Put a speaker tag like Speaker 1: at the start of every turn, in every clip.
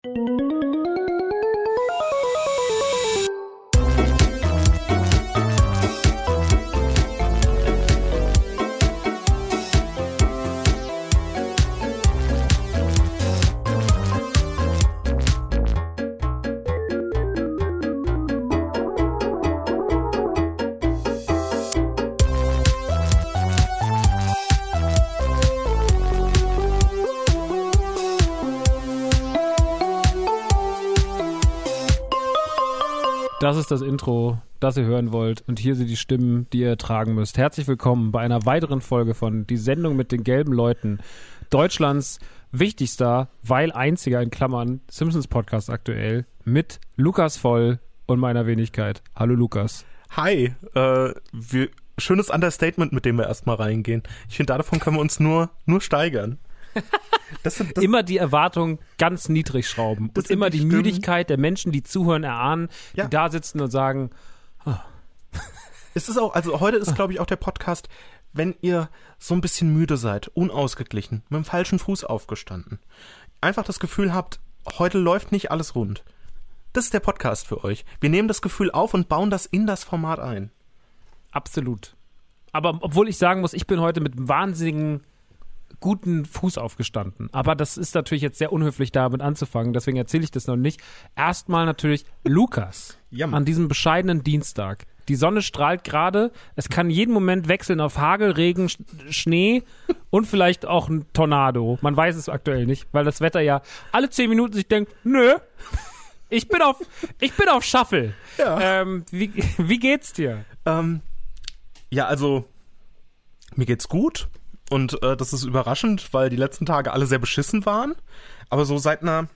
Speaker 1: Das ist das Intro, das ihr hören wollt. Und hier sind die Stimmen, die ihr ertragen müsst. Herzlich willkommen bei einer weiteren Folge von Die Sendung mit den gelben Leuten. Deutschlands wichtigster, weil einziger in Klammern Simpsons-Podcast aktuell mit Lukas Voll und meiner Wenigkeit. Hallo Lukas.
Speaker 2: Hi, schönes Understatement, mit dem wir erstmal reingehen. Ich finde, davon können wir uns nur steigern. Das
Speaker 1: immer die Erwartung ganz niedrig schrauben und immer die Müdigkeit der Menschen, die zuhören, erahnen, die da sitzen und sagen,
Speaker 2: Es ist auch, also heute ist, glaube ich, auch der Podcast, wenn ihr so ein bisschen müde seid, unausgeglichen, mit dem falschen Fuß aufgestanden, einfach das Gefühl habt, heute läuft nicht alles rund. Das ist der Podcast für euch. Wir nehmen das Gefühl auf und bauen das in das Format ein.
Speaker 1: Absolut. Aber obwohl ich sagen muss, ich bin heute mit einem wahnsinnigen guten Fuß aufgestanden. Aber das ist natürlich jetzt sehr unhöflich, damit anzufangen. Deswegen erzähle ich das noch nicht. Erstmal natürlich Lukas an diesem bescheidenen Dienstag. Die Sonne strahlt gerade. Es kann jeden Moment wechseln auf Hagel, Regen, Schnee und vielleicht auch ein Tornado. Man weiß es aktuell nicht, weil das Wetter ja alle 10 Minuten sich denkt, nö, ich bin auf Shuffle. Ja. Wie geht's dir?
Speaker 2: Also mir geht's gut. Und das ist überraschend, weil die letzten Tage alle sehr beschissen waren. Aber so seit einer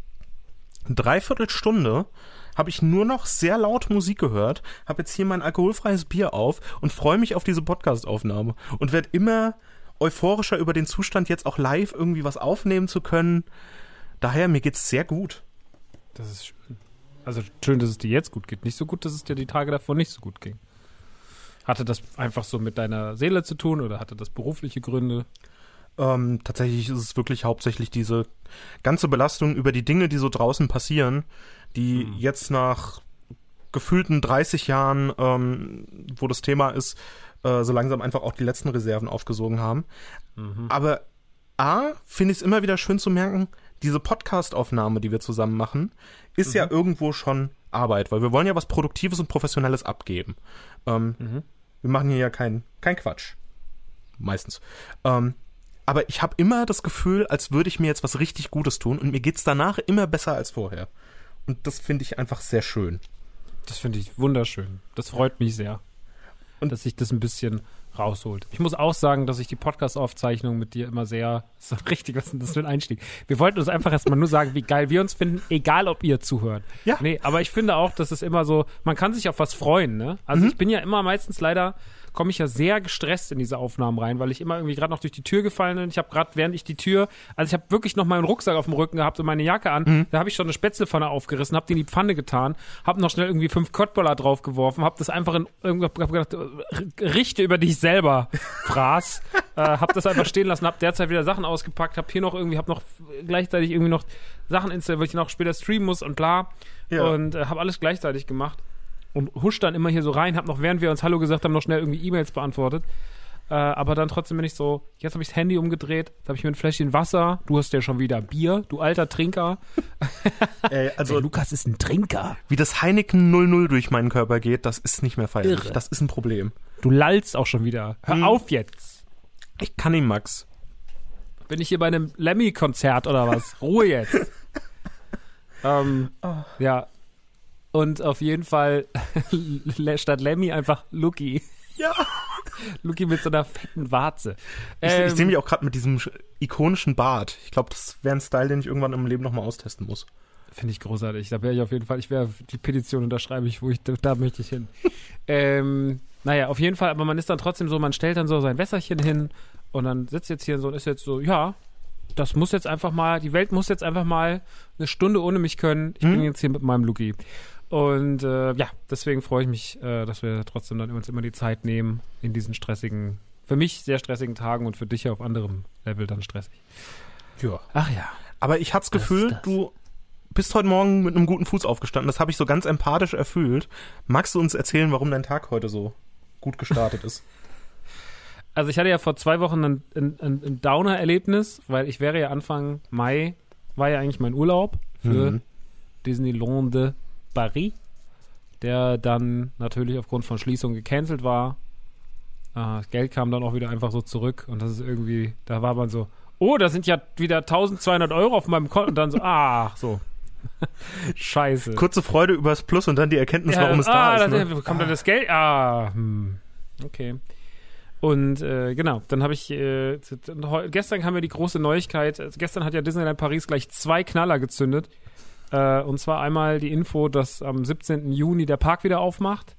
Speaker 2: Dreiviertelstunde habe ich nur noch sehr laut Musik gehört, habe jetzt hier mein alkoholfreies Bier auf und freue mich auf diese Podcast-Aufnahme. Und werde immer euphorischer über den Zustand, jetzt auch live irgendwie was aufnehmen zu können. Daher, mir geht's sehr gut.
Speaker 1: Das ist schön. Also schön, dass es dir jetzt gut geht. Nicht so gut, dass es dir die Tage davor nicht so gut ging. Hatte das einfach so mit deiner Seele zu tun oder hatte das berufliche Gründe?
Speaker 2: Tatsächlich ist es wirklich hauptsächlich diese ganze Belastung über die Dinge, die so draußen passieren, die jetzt nach gefühlten 30 Jahren, wo das Thema ist, so langsam einfach auch die letzten Reserven aufgesogen haben. Aber finde ich es immer wieder schön zu merken, diese Podcast-Aufnahme, die wir zusammen machen, ist ja irgendwo schon Arbeit, weil wir wollen ja was Produktives und Professionelles abgeben. Wir machen hier ja kein Quatsch. Meistens. Aber ich habe immer das Gefühl, als würde ich mir jetzt was richtig Gutes tun und mir geht's danach immer besser als vorher. Und das finde ich einfach sehr schön.
Speaker 1: Das finde ich wunderschön. Das freut mich sehr. Und dass sich das ein bisschen rausholt. Ich muss auch sagen, dass ich die Podcast-Aufzeichnung mit dir immer sehr, so richtig, was ist denn das für ein Einstieg? Wir wollten uns einfach erstmal nur sagen, wie geil wir uns finden, egal ob ihr zuhört. Ja. Nee, aber ich finde auch, dass es immer so, man kann sich auf was freuen, ne? Also ich bin ja immer meistens leider, komme ich ja sehr gestresst in diese Aufnahmen rein, weil ich immer irgendwie gerade noch durch die Tür gefallen bin. Ich habe gerade, während ich die Tür, also ich habe wirklich noch meinen Rucksack auf dem Rücken gehabt und meine Jacke an, da habe ich schon eine Spätzlepfanne aufgerissen, habe die in die Pfanne getan, habe noch schnell irgendwie 5 Köttbullar draufgeworfen, habe das einfach hab gedacht, richte über dich selber, fraß, habe das einfach stehen lassen, habe derzeit wieder Sachen ausgepackt, habe noch gleichzeitig irgendwie noch Sachen installiert, weil ich noch später streamen muss und bla und habe alles gleichzeitig gemacht. Und husch dann immer hier so rein, hab noch, während wir uns Hallo gesagt haben, noch schnell irgendwie E-Mails beantwortet. Aber dann trotzdem bin ich so, jetzt habe ich das Handy umgedreht, jetzt habe ich mir ein Fläschchen Wasser, du hast ja schon wieder Bier, du alter Trinker.
Speaker 2: Also
Speaker 1: der Lukas ist ein Trinker.
Speaker 2: Wie das Heineken 00 durch meinen Körper geht, das ist nicht mehr feierlich.
Speaker 1: Irre.
Speaker 2: Das ist ein Problem.
Speaker 1: Du lallst auch schon wieder. Hör auf jetzt.
Speaker 2: Ich kann ihn, Max.
Speaker 1: Bin ich hier bei einem Lemmy-Konzert oder was? Ruhe jetzt. Ja. Und auf jeden Fall statt Lemmy einfach Luki.
Speaker 2: Ja.
Speaker 1: Luki mit so einer fetten Warze.
Speaker 2: Ich sehe mich auch gerade mit diesem ikonischen Bart. Ich glaube, das wäre ein Style, den ich irgendwann im Leben nochmal austesten muss.
Speaker 1: Finde ich großartig. Da wäre ich auf jeden Fall, die Petition unterschreibe ich, da möchte ich hin. Naja, auf jeden Fall, aber man ist dann trotzdem so, man stellt dann so sein Wässerchen hin und dann sitzt jetzt hier so und ist jetzt so, ja, das muss jetzt einfach mal, die Welt muss jetzt einfach mal eine Stunde ohne mich können. Ich bin jetzt hier mit meinem Luki. Und ja, deswegen freue ich mich, dass wir trotzdem dann uns immer die Zeit nehmen in diesen stressigen, für mich sehr stressigen Tagen und für dich ja auf anderem Level dann stressig.
Speaker 2: Ja.
Speaker 1: Ach ja.
Speaker 2: Aber ich hatte das Gefühl, du bist heute Morgen mit einem guten Fuß aufgestanden. Das habe ich so ganz empathisch erfüllt. Magst du uns erzählen, warum dein Tag heute so gut gestartet ist?
Speaker 1: Also ich hatte ja vor 2 Wochen ein Downer-Erlebnis, weil ich wäre ja Anfang Mai, war ja eigentlich mein Urlaub für Disneyland de Paris, der dann natürlich aufgrund von Schließung gecancelt war. Das Geld kam dann auch wieder einfach so zurück und das ist irgendwie, da war man so, oh, da sind ja wieder 1.200 € auf meinem Konto und dann so, so. Scheiße.
Speaker 2: Kurze Freude übers Plus und dann die Erkenntnis, warum es da ist.
Speaker 1: Ne? Wo kommt dann das Geld? Okay. Und genau, dann habe ich, gestern kam mir die große Neuigkeit, gestern hat ja Disneyland Paris gleich 2 Knaller gezündet. Und zwar einmal die Info, dass am 17. Juni der Park wieder aufmacht.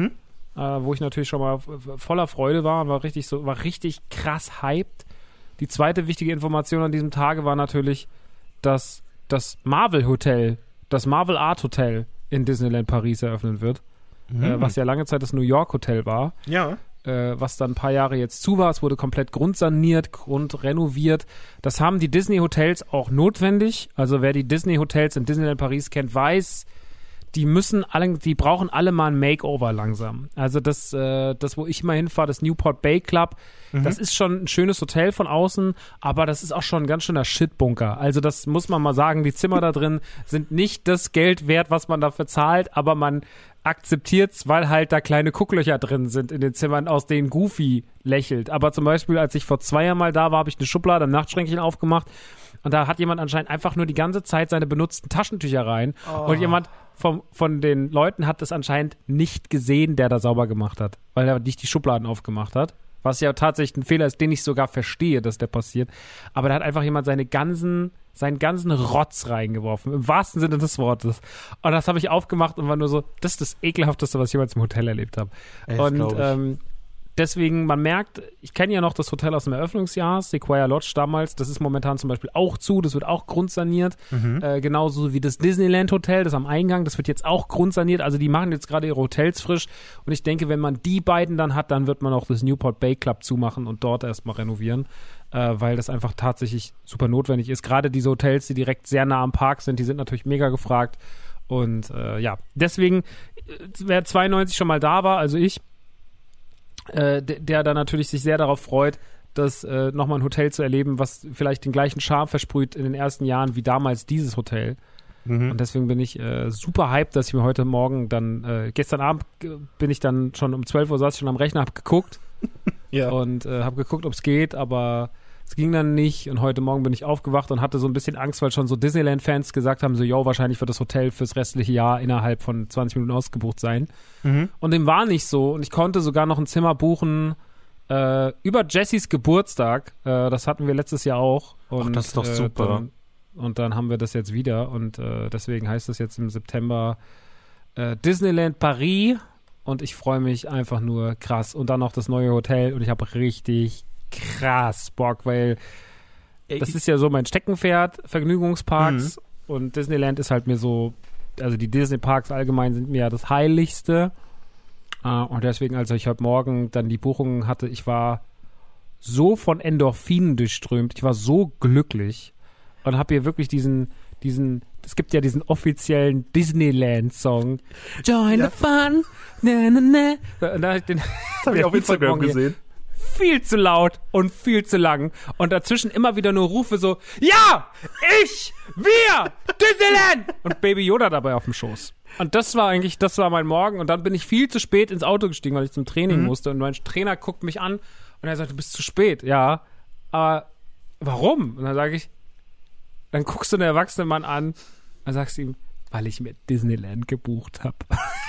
Speaker 1: Wo ich natürlich schon mal voller Freude war und war richtig krass hyped. Die zweite wichtige Information an diesem Tage war natürlich, dass das Marvel Hotel, das Marvel Art Hotel in Disneyland Paris eröffnen wird. Was ja lange Zeit das New York Hotel war.
Speaker 2: Ja.
Speaker 1: Was dann ein paar Jahre jetzt zu war. Es wurde komplett grundsaniert, grundrenoviert. Das haben die Disney-Hotels auch notwendig. Also wer die Disney-Hotels in Disneyland Paris kennt, weiß, die brauchen alle mal ein Makeover langsam. Also das, wo ich immer hinfahre, das Newport Bay Club, das ist schon ein schönes Hotel von außen, aber das ist auch schon ein ganz schöner Shitbunker. Also das muss man mal sagen, die Zimmer da drin sind nicht das Geld wert, was man dafür zahlt, aber man akzeptiert's, weil halt da kleine Gucklöcher drin sind in den Zimmern, aus denen Goofy lächelt. Aber zum Beispiel, als ich vor 2 Jahren mal da war, habe ich eine Schublade im Nachtschränkchen aufgemacht und da hat jemand anscheinend einfach nur die ganze Zeit seine benutzten Taschentücher rein und jemand von den Leuten hat es anscheinend nicht gesehen, der da sauber gemacht hat, weil er nicht die Schubladen aufgemacht hat. Was ja tatsächlich ein Fehler ist, den ich sogar verstehe, dass der passiert. Aber da hat einfach jemand seinen ganzen Rotz reingeworfen, im wahrsten Sinne des Wortes. Und das habe ich aufgemacht und war nur so, das ist das Ekelhafteste, was ich jemals im Hotel erlebt habe. Und deswegen, man merkt, ich kenne ja noch das Hotel aus dem Eröffnungsjahr, Sequoia Lodge damals, das ist momentan zum Beispiel auch zu, das wird auch grundsaniert, genauso wie das Disneyland Hotel, das am Eingang, das wird jetzt auch grundsaniert, also die machen jetzt gerade ihre Hotels frisch und ich denke, wenn man die beiden dann hat, dann wird man auch das Newport Bay Club zumachen und dort erstmal renovieren, weil das einfach tatsächlich super notwendig ist. Gerade diese Hotels, die direkt sehr nah am Park sind, die sind natürlich mega gefragt und deswegen, wer 92 schon mal da war, also ich, der da natürlich sich sehr darauf freut, das nochmal ein Hotel zu erleben, was vielleicht den gleichen Charme versprüht in den ersten Jahren wie damals dieses Hotel. Und deswegen bin ich super hyped, dass ich mir heute Morgen dann, gestern Abend bin ich dann schon um 12 Uhr, saß ich schon am Rechner, hab geguckt und hab geguckt, ob es geht, aber es ging dann nicht und heute Morgen bin ich aufgewacht und hatte so ein bisschen Angst, weil schon so Disneyland-Fans gesagt haben, so, wahrscheinlich wird das Hotel fürs restliche Jahr innerhalb von 20 Minuten ausgebucht sein. Und dem war nicht so und ich konnte sogar noch ein Zimmer buchen über Jessys Geburtstag. Das hatten wir letztes Jahr auch. Und,
Speaker 2: das ist doch super.
Speaker 1: Dann haben wir das jetzt wieder und deswegen heißt es jetzt im September Disneyland Paris und ich freue mich einfach nur krass. Und dann noch das neue Hotel und ich habe richtig krass Bock, weil das ist ja so mein Steckenpferd, Vergnügungsparks und Disneyland ist halt mir so, also die Disney-Parks allgemein sind mir ja das Heiligste und deswegen, als ich heute Morgen dann die Buchungen hatte, ich war so von Endorphinen durchströmt, ich war so glücklich und habe hier wirklich diesen, es gibt ja diesen offiziellen Disneyland-Song Join the Fun, na na na. Und
Speaker 2: das habe ich auf Instagram gesehen.
Speaker 1: Viel zu laut und viel zu lang. Und dazwischen immer wieder nur Rufe so, ja, ich, wir, Disneyland! Und Baby Yoda dabei auf dem Schoß. Und das war mein Morgen. Und dann bin ich viel zu spät ins Auto gestiegen, weil ich zum Training musste. Und mein Trainer guckt mich an und er sagt, du bist zu spät. Ja, aber warum? Und dann sage ich, dann guckst du einen erwachsenen Mann an und sagst ihm, weil ich mir Disneyland gebucht habe.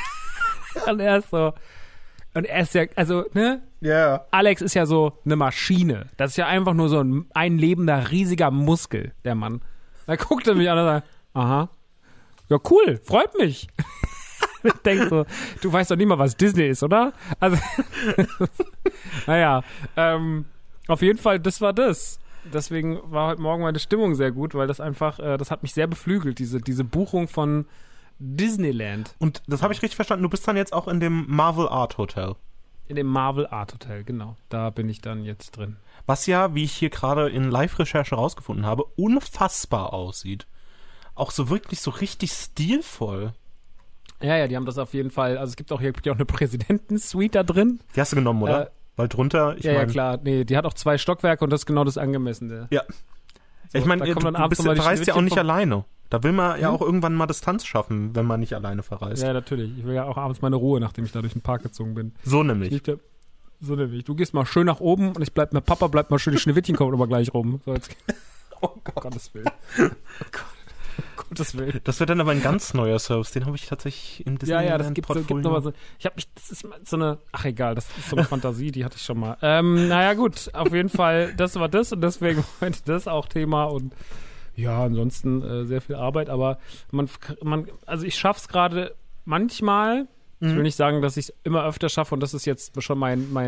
Speaker 1: Und er ist so... Und er ist ja, also, ne?
Speaker 2: Ja. Yeah.
Speaker 1: Alex ist ja so eine Maschine. Das ist ja einfach nur so ein lebender, riesiger Muskel, der Mann. Da guckt er mich an und sagt, aha. Ja, cool, freut mich. Ich denke so, du weißt doch nicht mal, was Disney ist, oder? Also, naja, auf jeden Fall, das war das. Deswegen war heute Morgen meine Stimmung sehr gut, weil das einfach, das hat mich sehr beflügelt, diese Buchung von Disneyland.
Speaker 2: Und das habe ich richtig verstanden, du bist dann jetzt auch in dem Marvel Art Hotel.
Speaker 1: In dem Marvel Art Hotel, genau. Da bin ich dann jetzt drin.
Speaker 2: Was ja, wie ich hier gerade in Live-Recherche rausgefunden habe, unfassbar aussieht. auch so wirklich so richtig stilvoll.
Speaker 1: Ja, die haben das auf jeden Fall. Also es gibt auch eine Präsidentensuite da drin.
Speaker 2: Die hast du genommen, oder? Weil drunter,
Speaker 1: ja, klar. Nee, die hat auch 2 Stockwerke und das ist genau das Angemessene.
Speaker 2: Ja.
Speaker 1: So,
Speaker 2: ich meine, du verreist ja auch nicht alleine. Da will man ja auch irgendwann mal Distanz schaffen, wenn man nicht alleine verreist.
Speaker 1: Ja, natürlich. Ich will ja auch abends meine Ruhe, nachdem ich da durch den Park gezogen bin.
Speaker 2: So nämlich.
Speaker 1: So nämlich. Du gehst mal schön nach oben und Papa bleibt mal schön, die Schneewittchen kommen aber gleich rum. So, jetzt. Oh Gottes Willen. Oh Gottes Willen.
Speaker 2: Das wird dann aber ein ganz neuer Service. Den habe ich tatsächlich im
Speaker 1: Disneyland-Portfolio. Ja, gibt noch mal so. Das ist so eine, ach egal, das ist so eine Fantasie, die hatte ich schon mal. Naja, gut, auf jeden Fall, das war das und deswegen heute das auch Thema und ja, ansonsten sehr viel Arbeit, aber also ich schaff's gerade manchmal. Ich will nicht sagen, dass ich es immer öfter schaffe und das ist jetzt schon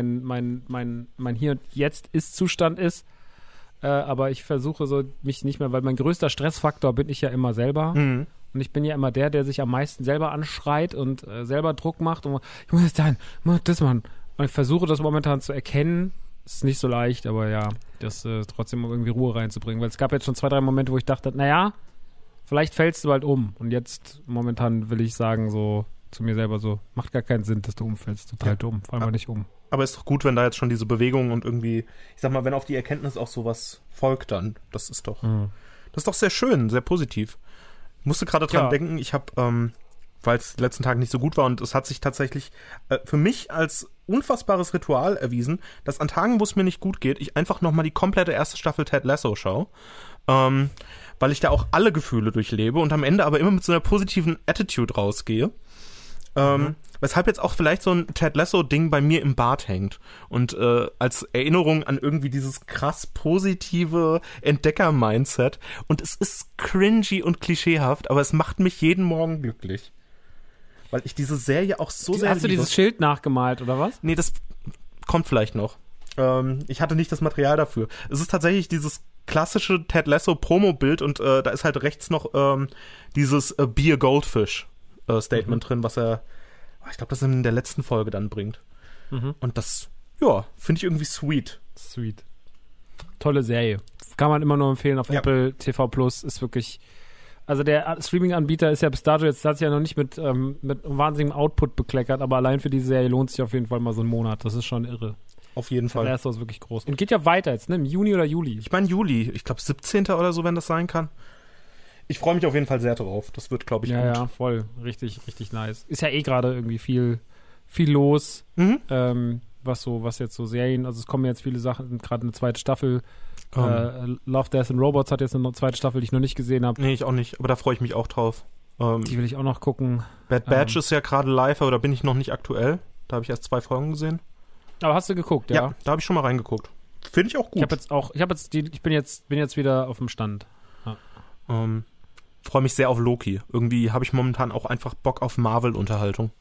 Speaker 1: mein Hier und Jetzt Ist-Zustand ist. Aber ich versuche so mich nicht mehr, weil mein größter Stressfaktor bin ich ja immer selber. Und ich bin ja immer der sich am meisten selber anschreit und selber Druck macht und ich muss jetzt dahin, muss das machen. Und ich versuche das momentan zu erkennen. Ist nicht so leicht, aber ja, das trotzdem irgendwie Ruhe reinzubringen. Weil es gab jetzt schon 2, 3 Momente, wo ich dachte, naja, vielleicht fällst du bald um. Und jetzt momentan will ich sagen so zu mir selber so, macht gar keinen Sinn, dass du umfällst. Total dumm, fall mal nicht um.
Speaker 2: Aber ist doch gut, wenn da jetzt schon diese Bewegung und irgendwie, ich sag mal, wenn auf die Erkenntnis auch sowas folgt dann. Das ist doch sehr schön, sehr positiv. Ich musste gerade dran denken, ich habe, weil es die letzten Tage nicht so gut war und es hat sich tatsächlich für mich als unfassbares Ritual erwiesen, dass an Tagen, wo es mir nicht gut geht, ich einfach nochmal die komplette erste Staffel Ted Lasso schaue. Weil ich da auch alle Gefühle durchlebe und am Ende aber immer mit so einer positiven Attitude rausgehe. Weshalb jetzt auch vielleicht so ein Ted Lasso-Ding bei mir im Bad hängt. Und als Erinnerung an irgendwie dieses krass positive Entdecker-Mindset. Und es ist cringy und klischeehaft, aber es macht mich jeden Morgen glücklich. Weil ich diese Serie auch so sehr liebe.
Speaker 1: Hast du dieses Schild nachgemalt, oder was?
Speaker 2: Nee, das kommt vielleicht noch. Ich hatte nicht das Material dafür. Es ist tatsächlich dieses klassische Ted Lasso-Promo-Bild und da ist halt rechts noch dieses Be a Goldfish Statement drin, was er, ich glaube, das in der letzten Folge dann bringt. Und das, ja, finde ich irgendwie sweet.
Speaker 1: Sweet. Tolle Serie. Kann man immer nur empfehlen auf Apple TV Plus. Ist wirklich, also der Streaming-Anbieter ist ja bis dato jetzt, hat sich ja noch nicht mit wahnsinnigem Output bekleckert, aber allein für diese Serie lohnt sich auf jeden Fall mal so einen Monat. Das ist schon irre.
Speaker 2: Auf jeden Fall.
Speaker 1: Der erste ist wirklich groß. Und geht ja weiter jetzt, ne? Im Juni oder Juli?
Speaker 2: Ich meine Juli. Ich glaube 17. oder so, wenn das sein kann. Ich freue mich auf jeden Fall sehr drauf. Das wird, glaube ich, gut.
Speaker 1: Ja, voll. Richtig, richtig nice. Ist ja eh gerade irgendwie viel los, was jetzt so Serien, also es kommen jetzt viele Sachen, gerade eine zweite Staffel. Love, Death and Robots hat jetzt eine zweite Staffel, die ich noch nicht gesehen habe.
Speaker 2: Nee, ich auch nicht, aber da freue ich mich auch drauf.
Speaker 1: Die will ich auch noch gucken.
Speaker 2: Bad Batch ist ja gerade live, aber da bin ich noch nicht aktuell. Da habe ich erst 2 Folgen gesehen.
Speaker 1: Aber hast du geguckt, ja?
Speaker 2: Ja, da habe ich schon mal reingeguckt. Finde ich auch gut.
Speaker 1: Ich bin jetzt wieder auf dem Stand. Ja.
Speaker 2: Freue mich sehr auf Loki. Irgendwie habe ich momentan auch einfach Bock auf Marvel-Unterhaltung.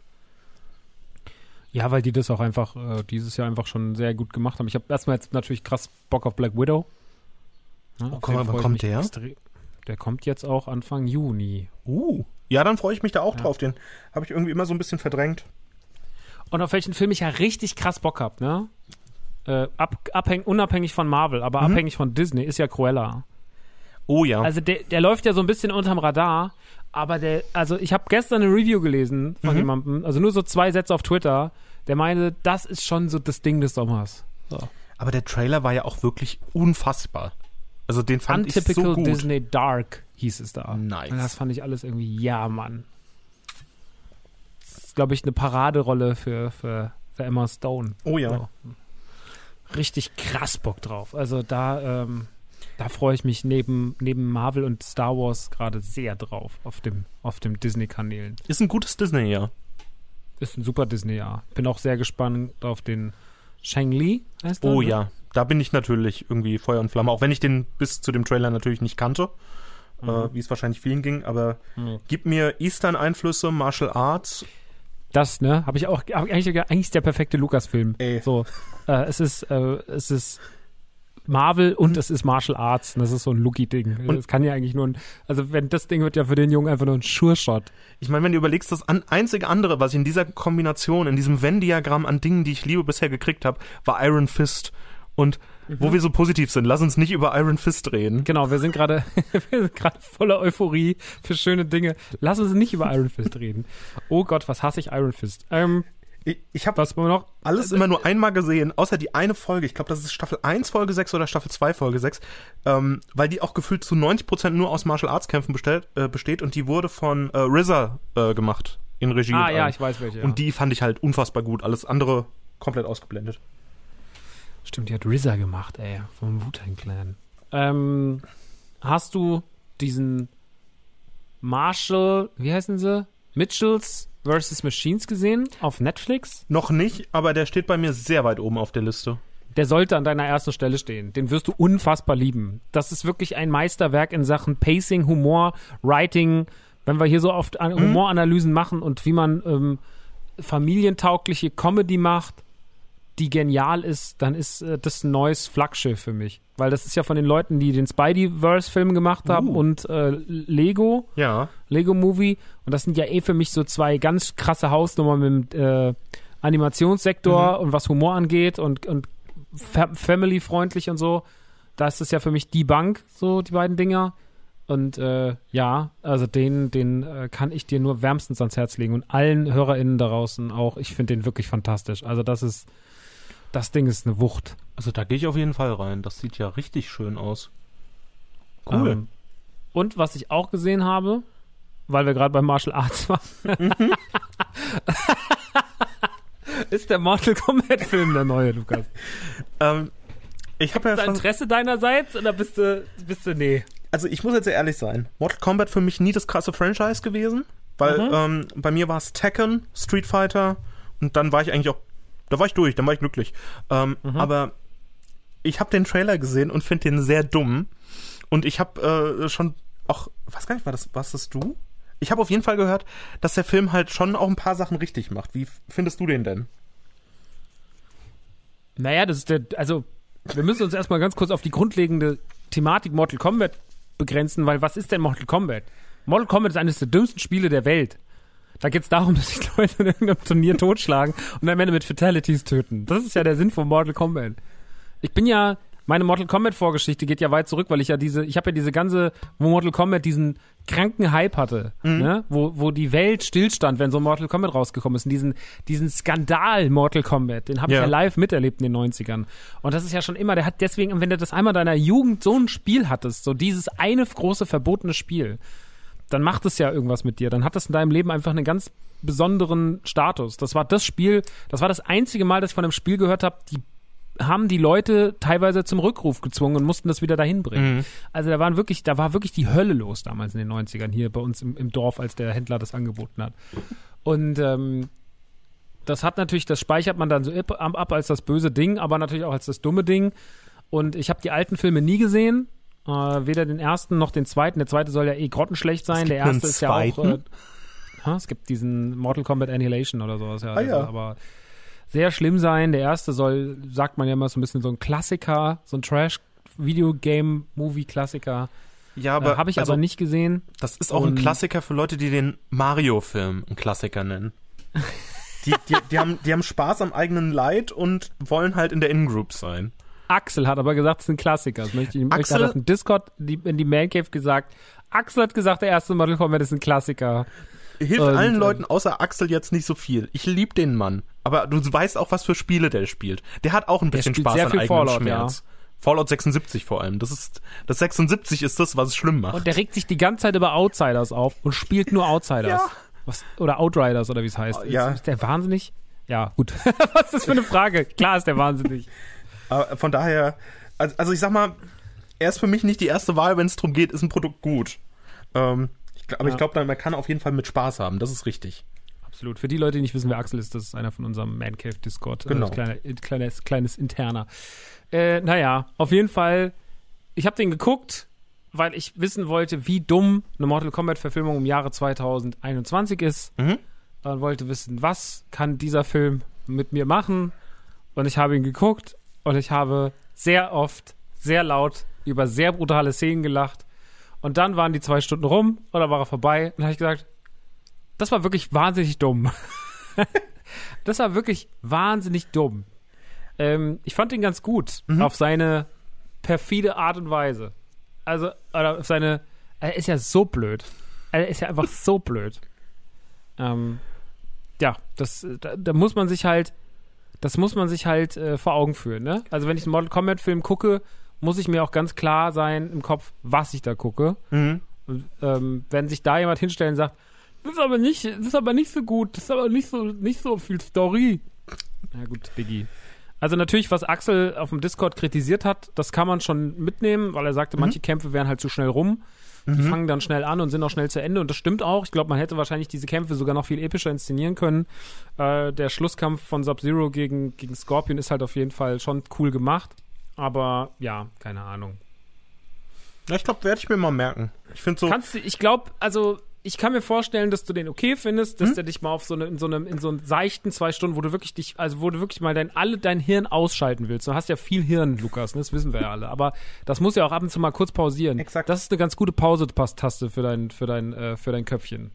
Speaker 1: Ja, weil die das auch einfach dieses Jahr einfach schon sehr gut gemacht haben. Ich habe erstmal jetzt natürlich krass Bock auf Black Widow. Ja,
Speaker 2: wann kommt der?
Speaker 1: Der kommt jetzt auch Anfang Juni.
Speaker 2: Ja, dann freue ich mich da auch drauf. Den habe ich irgendwie immer so ein bisschen verdrängt.
Speaker 1: Und auf welchen Film ich ja richtig krass Bock habe, ne? Unabhängig von Marvel, aber abhängig von Disney, ist ja Cruella.
Speaker 2: Oh ja.
Speaker 1: Also der läuft ja so ein bisschen unterm Radar, aber ich habe gestern eine Review gelesen von jemandem, also nur so 2 Sätze auf Twitter, der meinte, das ist schon so das Ding des Sommers. So.
Speaker 2: Aber der Trailer war ja auch wirklich unfassbar. Also den fand ich so gut.
Speaker 1: Untypical Disney Dark hieß es da.
Speaker 2: Nice.
Speaker 1: Und das fand ich alles irgendwie, ja, Mann. Das ist, glaube ich, eine Paraderolle für Emma Stone.
Speaker 2: Oh ja.
Speaker 1: So. Richtig krass Bock drauf. Also da freue ich mich neben Marvel und Star Wars gerade sehr drauf auf dem Disney-Kanälen.
Speaker 2: Ist ein gutes Disney-Jahr.
Speaker 1: Ist ein super Disney-Jahr. Bin auch sehr gespannt auf den Shang-Li, heißt der?
Speaker 2: Oh ja, da bin ich natürlich irgendwie Feuer und Flamme, auch wenn ich den bis zu dem Trailer natürlich nicht kannte, wie es wahrscheinlich vielen ging, aber gib mir Eastern-Einflüsse, Martial Arts.
Speaker 1: Das, ne? Eigentlich ist der perfekte Lucas-Film. So, es ist Marvel und es ist Martial Arts. Und das ist so ein Lucky-Ding. Und es kann ja eigentlich nur das Ding wird ja für den Jungen einfach nur ein Sure-Shot.
Speaker 2: Ich meine, wenn du überlegst, das einzige andere, was ich in dieser Kombination, in diesem Venn-Diagramm an Dingen, die ich liebe, bisher gekriegt habe, war Iron Fist. Und wo wir so positiv sind, lass uns nicht über Iron Fist reden.
Speaker 1: Genau, wir sind gerade voller Euphorie für schöne Dinge. Lass uns nicht über Iron Fist reden. Oh Gott, was hasse ich Iron Fist.
Speaker 2: Ich habe noch alles immer nur einmal gesehen, außer die eine Folge. Ich glaube, das ist Staffel 1, Folge 6 oder Staffel 2, Folge 6. Weil die auch gefühlt zu 90% nur aus Martial Arts Kämpfen besteht. Und die wurde von RZA gemacht in Regie.
Speaker 1: Ja, ich weiß welche. Ja.
Speaker 2: Und die fand ich halt unfassbar gut. Alles andere komplett ausgeblendet.
Speaker 1: Stimmt, die hat RZA gemacht, ey, vom Wu-Tang Clan. Hast du diesen Marshall, wie heißen sie? Mitchells vs. Machines gesehen auf Netflix?
Speaker 2: Noch nicht, aber der steht bei mir sehr weit oben auf der Liste.
Speaker 1: Der sollte an deiner ersten Stelle stehen. Den wirst du unfassbar lieben. Das ist wirklich ein Meisterwerk in Sachen Pacing, Humor, Writing. Wenn wir hier so oft Humoranalysen machen und wie man familientaugliche Comedy macht, die genial ist, dann ist das ein neues Flaggschiff für mich. Weil das ist ja von den Leuten, die den Spideyverse-Film gemacht haben und Lego Movie. Und das sind ja für mich so zwei ganz krasse Hausnummern mit dem Animationssektor und was Humor angeht und family-freundlich und so. Da ist es ja für mich die Bank, so die beiden Dinger. Und also den kann ich dir nur wärmstens ans Herz legen. Und allen HörerInnen da draußen auch. Ich finde den wirklich fantastisch. Also das Ding ist eine Wucht.
Speaker 2: Also da gehe ich auf jeden Fall rein. Das sieht ja richtig schön aus. Cool.
Speaker 1: Und was ich auch gesehen habe, weil wir gerade bei Martial Arts waren, ist der Mortal Kombat Film der neue, Lukas.
Speaker 2: Ich habe ja
Speaker 1: schon Interesse deinerseits oder bist du nee?
Speaker 2: Also ich muss jetzt sehr ehrlich sein. Mortal Kombat für mich nie das krasse Franchise gewesen, weil bei mir war es Tekken, Street Fighter und dann war ich eigentlich auch, da war ich durch, dann war ich glücklich. Aber ich habe den Trailer gesehen und finde den sehr dumm und ich habe schon auch, weiß gar nicht, warst das du? Ich habe auf jeden Fall gehört, dass der Film halt schon auch ein paar Sachen richtig macht. Wie findest du den denn?
Speaker 1: Naja, wir müssen uns erstmal ganz kurz auf die grundlegende Thematik Mortal Kombat begrenzen, weil was ist denn Mortal Kombat? Mortal Kombat ist eines der dümmsten Spiele der Welt. Da geht es darum, dass sich Leute in irgendeinem Turnier totschlagen und am Ende mit Fatalities töten. Das ist ja der Sinn von Mortal Kombat. Meine Mortal Kombat Vorgeschichte geht ja weit zurück, weil ich habe ja diese ganze, wo Mortal Kombat diesen kranken Hype hatte, ne? Wo die Welt stillstand, wenn so Mortal Kombat rausgekommen ist. Und diesen Skandal Mortal Kombat, den habe ich ja live miterlebt in den 90ern. Und das ist ja schon immer, der hat deswegen, wenn du das einmal deiner Jugend so ein Spiel hattest, so dieses eine große verbotene Spiel, dann macht es ja irgendwas mit dir. Dann hat das in deinem Leben einfach einen ganz besonderen Status. Das war das einzige Mal, dass ich von einem Spiel gehört habe, haben die Leute teilweise zum Rückruf gezwungen und mussten das wieder dahin bringen. Also da war wirklich die Hölle los damals in den 90ern hier bei uns im Dorf, als der Händler das angeboten hat. Und das speichert man dann so ab als das böse Ding, aber natürlich auch als das dumme Ding. Und ich habe die alten Filme nie gesehen, weder den ersten noch den zweiten. Der zweite soll ja grottenschlecht sein. Der erste ist ja auch es gibt diesen Mortal Kombat Annihilation oder sowas. Ja, aber sehr schlimm sein. Der erste sagt man ja immer, so ein bisschen so ein Klassiker, so ein Trash-Video-Game-Movie-Klassiker. Ja, aber habe ich aber nicht gesehen.
Speaker 2: Das ist auch ein Klassiker für Leute, die den Mario-Film einen Klassiker nennen. Die haben Spaß am eigenen Leid und wollen halt in der In-Group sein.
Speaker 1: Axel hat aber gesagt, es ist ein Klassiker. Das möchte ich hat auf dem Discord in die Man Cave gesagt. Axel hat gesagt, der erste Mortal Kombat ist ein Klassiker.
Speaker 2: Hilft allen Leuten außer Axel jetzt nicht so viel. Ich liebe den Mann. Aber du weißt auch, was für Spiele der spielt. Der hat auch ein bisschen Spaß an eigenem
Speaker 1: Fallout,
Speaker 2: Schmerz. Ja. Fallout 76 vor allem. Das 76 ist das, was es schlimm macht.
Speaker 1: Und der regt sich die ganze Zeit über Outsiders auf und spielt nur Outsiders. Ja. Oder Outriders oder wie es heißt.
Speaker 2: Ja.
Speaker 1: Ist der wahnsinnig? Ja, gut. Was ist das für eine Frage? Klar ist der wahnsinnig.
Speaker 2: Von daher, also ich sag mal, er ist für mich nicht die erste Wahl, wenn es darum geht, ist ein Produkt gut. Ich glaube, man kann auf jeden Fall mit Spaß haben. Das ist richtig.
Speaker 1: Absolut. Für die Leute, die nicht wissen, wer Axel ist, das ist einer von unserem Man Cave Discord.
Speaker 2: Genau.
Speaker 1: Kleines Interner. Auf jeden Fall, ich habe den geguckt, weil ich wissen wollte, wie dumm eine Mortal Kombat-Verfilmung im Jahre 2021 ist. Und wollte wissen, was kann dieser Film mit mir machen. Und ich habe ihn geguckt und ich habe sehr oft, sehr laut über sehr brutale Szenen gelacht. Und dann waren die 2 Stunden rum oder war er vorbei. Und dann habe ich gesagt, das war wirklich wahnsinnig dumm. Das war wirklich wahnsinnig dumm. Ich fand ihn ganz gut auf seine perfide Art und Weise. Also, oder auf seine, er ist ja so blöd. Er ist ja einfach so blöd. Ja, da muss man sich halt, vor Augen führen, ne? Also wenn ich einen Mortal Kombat-Film gucke, muss ich mir auch ganz klar sein im Kopf, was ich da gucke. Und, wenn sich da jemand hinstellt und sagt, das ist aber nicht so gut, das ist aber nicht so viel Story. Na gut, Diggi. Also natürlich, was Axel auf dem Discord kritisiert hat, das kann man schon mitnehmen, weil er sagte, manche Kämpfe wären halt zu schnell rum. Die fangen dann schnell an und sind auch schnell zu Ende. Und das stimmt auch. Ich glaube, man hätte wahrscheinlich diese Kämpfe sogar noch viel epischer inszenieren können. Der Schlusskampf von Sub-Zero gegen Scorpion ist halt auf jeden Fall schon cool gemacht. Aber ja, keine Ahnung.
Speaker 2: Ja, ich glaube, werde ich mir mal merken. Ich finde so.
Speaker 1: Ich kann mir vorstellen, dass du den okay findest, dass der dich mal auf in so einen seichten 2 Stunden, wo du wirklich mal dein Hirn ausschalten willst. Du hast ja viel Hirn, Lukas, ne? Das wissen wir ja alle. Aber das muss ja auch ab und zu mal kurz pausieren.
Speaker 2: Exakt.
Speaker 1: Das ist eine ganz gute Pause-Taste für dein Köpfchen.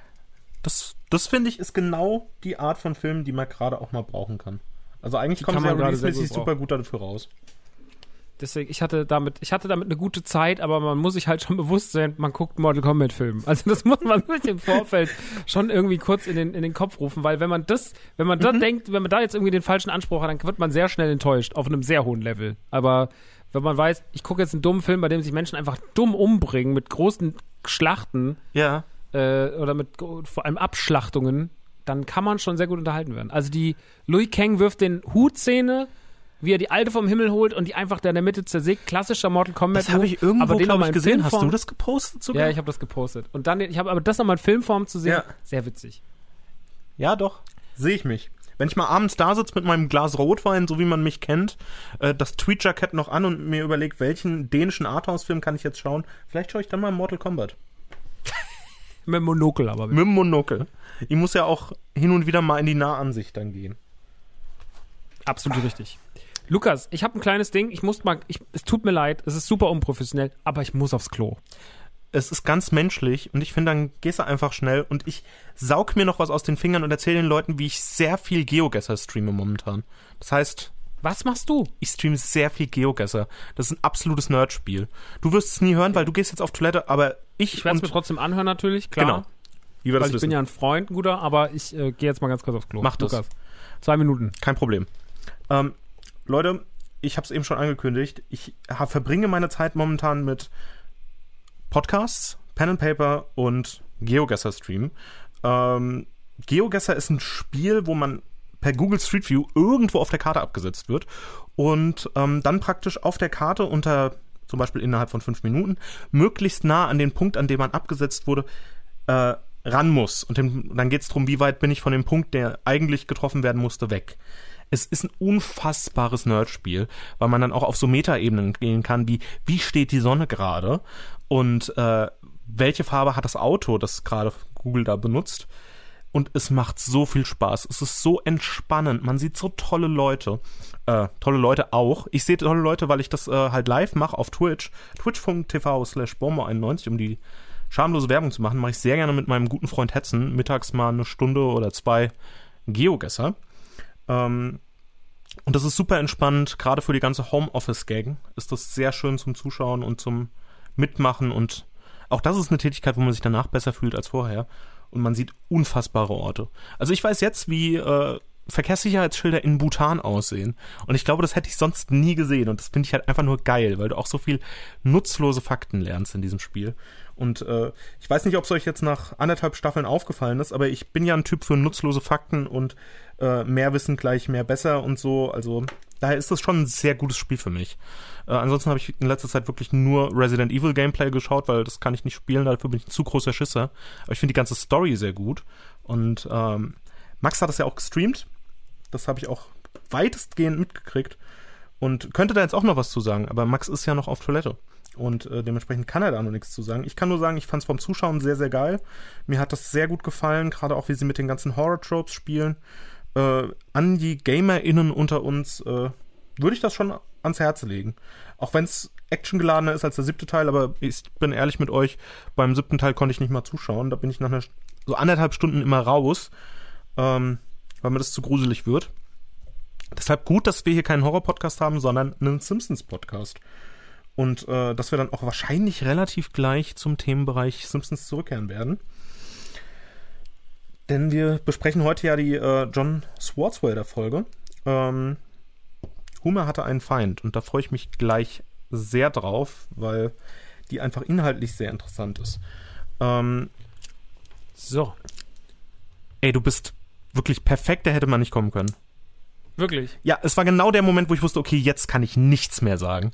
Speaker 2: Das finde ich ist genau die Art von Film, die man gerade auch mal brauchen kann. Also eigentlich kommt
Speaker 1: man
Speaker 2: ja
Speaker 1: gerade
Speaker 2: release-mäßig super gut dafür raus.
Speaker 1: Deswegen, ich hatte damit eine gute Zeit, aber man muss sich halt schon bewusst sein, man guckt Mortal Kombat Film. Also das muss man sich im Vorfeld schon irgendwie kurz in den Kopf rufen, weil wenn man da denkt, wenn man da jetzt irgendwie den falschen Anspruch hat, dann wird man sehr schnell enttäuscht, auf einem sehr hohen Level. Aber wenn man weiß, ich gucke jetzt einen dummen Film, bei dem sich Menschen einfach dumm umbringen, mit großen Schlachten, oder mit vor allem Abschlachtungen, dann kann man schon sehr gut unterhalten werden. Also die Liu Kang wirft den Hut-Szene, wie er die Alte vom Himmel holt und die einfach da in der Mitte zersägt. Klassischer Mortal Kombat.
Speaker 2: Das habe ich irgendwo, glaube ich, gesehen. Hast du das gepostet sogar?
Speaker 1: Ja, ich habe das gepostet. Und dann, aber das nochmal in Filmform zu sehen, sehr witzig.
Speaker 2: Ja, doch. Sehe ich mich. Wenn ich mal abends da sitze mit meinem Glas Rotwein, so wie man mich kennt, das Tweetjacket noch an und mir überlegt, welchen dänischen Arthouse-Film kann ich jetzt schauen, vielleicht schaue ich dann mal Mortal Kombat.
Speaker 1: Mit dem Monokel aber.
Speaker 2: Mit dem Monokel. Ich muss ja auch hin und wieder mal in die Nahansicht dann gehen.
Speaker 1: Absolut richtig. Lukas, ich habe ein kleines Ding. Es tut mir leid, es ist super unprofessionell, aber ich muss aufs Klo.
Speaker 2: Es ist ganz menschlich und ich finde, dann gehst du einfach schnell und ich saug mir noch was aus den Fingern und erzähle den Leuten, wie ich sehr viel GeoGuessr streame momentan. Das heißt...
Speaker 1: Was machst du?
Speaker 2: Ich streame sehr viel GeoGuessr. Das ist ein absolutes Nerdspiel. Du wirst es nie hören, weil du gehst jetzt auf Toilette, aber ich
Speaker 1: werde es mir trotzdem anhören natürlich, klar.
Speaker 2: Genau. Wie wir das
Speaker 1: weil ich bin ja ein Freund, ein guter, aber ich gehe jetzt mal ganz kurz aufs Klo.
Speaker 2: Mach das.
Speaker 1: Lukas, 2 Minuten.
Speaker 2: Kein Problem. Leute, ich habe es eben schon angekündigt, ich verbringe meine Zeit momentan mit Podcasts, Pen and Paper und GeoGuessr-Stream. GeoGuessr ist ein Spiel, wo man per Google Street View irgendwo auf der Karte abgesetzt wird und dann praktisch auf der Karte unter, zum Beispiel innerhalb von 5 Minuten, möglichst nah an den Punkt, an dem man abgesetzt wurde, ran muss. Und dann geht es darum, wie weit bin ich von dem Punkt, der eigentlich getroffen werden musste, weg. Es ist ein unfassbares Nerdspiel, weil man dann auch auf so Metaebenen gehen kann, wie steht die Sonne gerade und welche Farbe hat das Auto, das gerade Google da benutzt. Und es macht so viel Spaß. Es ist so entspannend. Man sieht so tolle Leute. Tolle Leute auch. Ich sehe tolle Leute, weil ich das halt live mache auf Twitch. Twitch.tv/bomber91, um die schamlose Werbung zu machen, mache ich sehr gerne mit meinem guten Freund Hetzen mittags mal 1 Stunde oder 2 GeoGuessr. Und das ist super entspannt, gerade für die ganze Homeoffice-Gang ist das sehr schön zum Zuschauen und zum Mitmachen und auch das ist eine Tätigkeit, wo man sich danach besser fühlt als vorher und man sieht unfassbare Orte. Also ich weiß jetzt, wie Verkehrssicherheitsschilder in Bhutan aussehen und ich glaube, das hätte ich sonst nie gesehen und das finde ich halt einfach nur geil, weil du auch so viel nutzlose Fakten lernst in diesem Spiel. Und ich weiß nicht, ob es euch jetzt nach 1,5 Staffeln aufgefallen ist, aber ich bin ja ein Typ für nutzlose Fakten und mehr Wissen gleich mehr besser und so. Also daher ist das schon ein sehr gutes Spiel für mich. Ansonsten habe ich in letzter Zeit wirklich nur Resident Evil Gameplay geschaut, weil das kann ich nicht spielen, dafür bin ich ein zu großer Schisser. Aber ich finde die ganze Story sehr gut. Und Max hat das ja auch gestreamt. Das habe ich auch weitestgehend mitgekriegt. Und könnte da jetzt auch noch was zu sagen, aber Max ist ja noch auf Toilette. Und dementsprechend kann er da noch nichts zu sagen. Ich kann nur sagen, ich fand es vom Zuschauen sehr, sehr geil. Mir hat das sehr gut gefallen, gerade auch wie sie mit den ganzen Horror-Tropes spielen. An die GamerInnen unter uns würde ich das schon ans Herz legen. Auch wenn es actiongeladener ist als der 7. Teil, aber ich bin ehrlich mit euch, beim 7. Teil konnte ich nicht mal zuschauen. Da bin ich nach so 1,5 Stunden immer raus, weil mir das zu gruselig wird. Deshalb gut, dass wir hier keinen Horror-Podcast haben, sondern einen Simpsons-Podcast. Und dass wir dann auch wahrscheinlich relativ gleich zum Themenbereich Simpsons zurückkehren werden. Denn wir besprechen heute ja die John Swartzwelder-Folge. Homer hatte einen Feind und da freue ich mich gleich sehr drauf, weil die einfach inhaltlich sehr interessant ist.
Speaker 1: So.
Speaker 2: Ey, du bist wirklich perfekt, da hätte man nicht kommen können.
Speaker 1: Wirklich?
Speaker 2: Ja, es war genau der Moment, wo ich wusste, okay, jetzt kann ich nichts mehr sagen.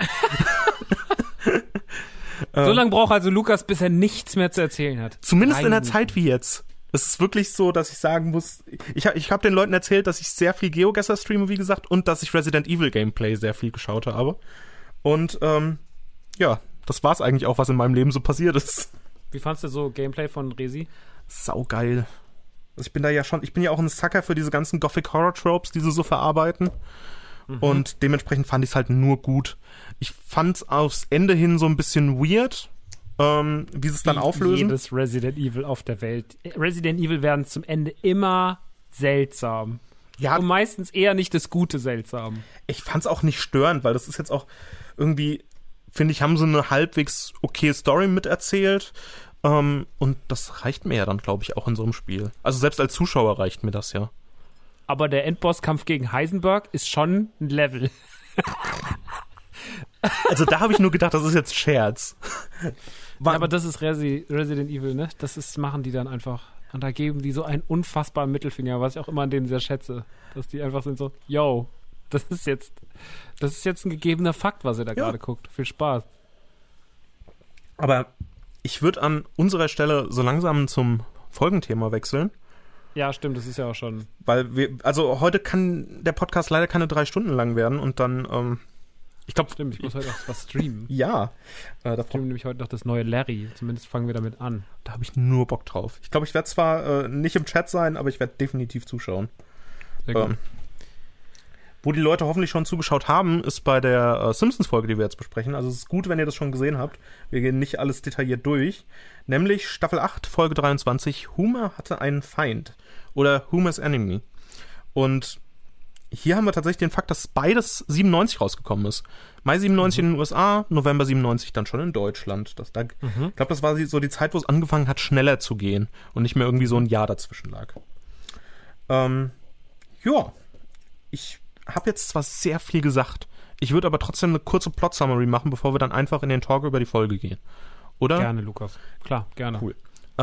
Speaker 1: So lange braucht also Lukas, bis er nichts mehr zu erzählen hat.
Speaker 2: Zumindest in der Zeit wie jetzt. Es ist wirklich so, dass ich sagen muss, ich hab den Leuten erzählt, dass ich sehr viel GeoGuessr streame, wie gesagt, und dass ich Resident Evil Gameplay sehr viel geschaut habe. Und ja, das war's eigentlich auch, was in meinem Leben so passiert ist.
Speaker 1: Wie fandst du so Gameplay von Resi?
Speaker 2: Saugeil. Also ich bin ja auch ein Sucker für diese ganzen Gothic Horror Tropes, die sie so verarbeiten. Und dementsprechend fand ich es halt nur gut. Ich fand es aufs Ende hin so ein bisschen weird, wie sie es dann auflösen.
Speaker 1: Jedes Resident Evil auf der Welt. Resident Evil werden zum Ende immer seltsam.
Speaker 2: Ja.
Speaker 1: Und meistens eher nicht das Gute seltsam.
Speaker 2: Ich fand es auch nicht störend, weil das ist jetzt auch irgendwie, finde ich, haben sie eine halbwegs okay Story miterzählt. Und das reicht mir ja dann, glaube ich, auch in so einem Spiel. Also selbst als Zuschauer reicht mir das ja.
Speaker 1: Aber der Endbosskampf gegen Heisenberg ist schon ein Level.
Speaker 2: Also da habe ich nur gedacht, das ist jetzt Scherz.
Speaker 1: Ja, aber das ist Resident Evil, ne? Machen die dann einfach. Und da geben die so einen unfassbaren Mittelfinger, was ich auch immer an denen sehr schätze. Dass die einfach sind so, yo, das ist jetzt ein gegebener Fakt, was ihr da gerade guckt. Viel Spaß.
Speaker 2: Aber ich würde an unserer Stelle so langsam zum Folgenthema wechseln.
Speaker 1: Ja, stimmt, das ist ja auch schon.
Speaker 2: Weil heute kann der Podcast leider keine 3 Stunden lang werden und dann, ich glaube.
Speaker 1: Stimmt, ich muss heute auch was streamen.
Speaker 2: Ja.
Speaker 1: Da streamen nämlich heute noch das neue Larry. Zumindest fangen wir damit an.
Speaker 2: Da habe ich nur Bock drauf. Ich glaube, ich werde zwar nicht im Chat sein, aber ich werde definitiv zuschauen.
Speaker 1: Sehr gut.
Speaker 2: Wo die Leute hoffentlich schon zugeschaut haben, ist bei der Simpsons-Folge, die wir jetzt besprechen. Also es ist gut, wenn ihr das schon gesehen habt. Wir gehen nicht alles detailliert durch. Nämlich Staffel 8, Folge 23, Homer hatte einen Feind. Oder Homer's Enemy. Und hier haben wir tatsächlich den Fakt, dass beides 97 rausgekommen ist. Mai 97 in den USA, November 97 dann schon in Deutschland. Ich glaube, das war so die Zeit, wo es angefangen hat, schneller zu gehen. Und nicht mehr irgendwie so ein Jahr dazwischen lag. Ja, ich habe jetzt zwar sehr viel gesagt, ich würde aber trotzdem eine kurze Plot-Summary machen, bevor wir dann einfach in den Talk über die Folge gehen. Oder?
Speaker 1: Gerne, Lukas. Klar, gerne.
Speaker 2: Cool.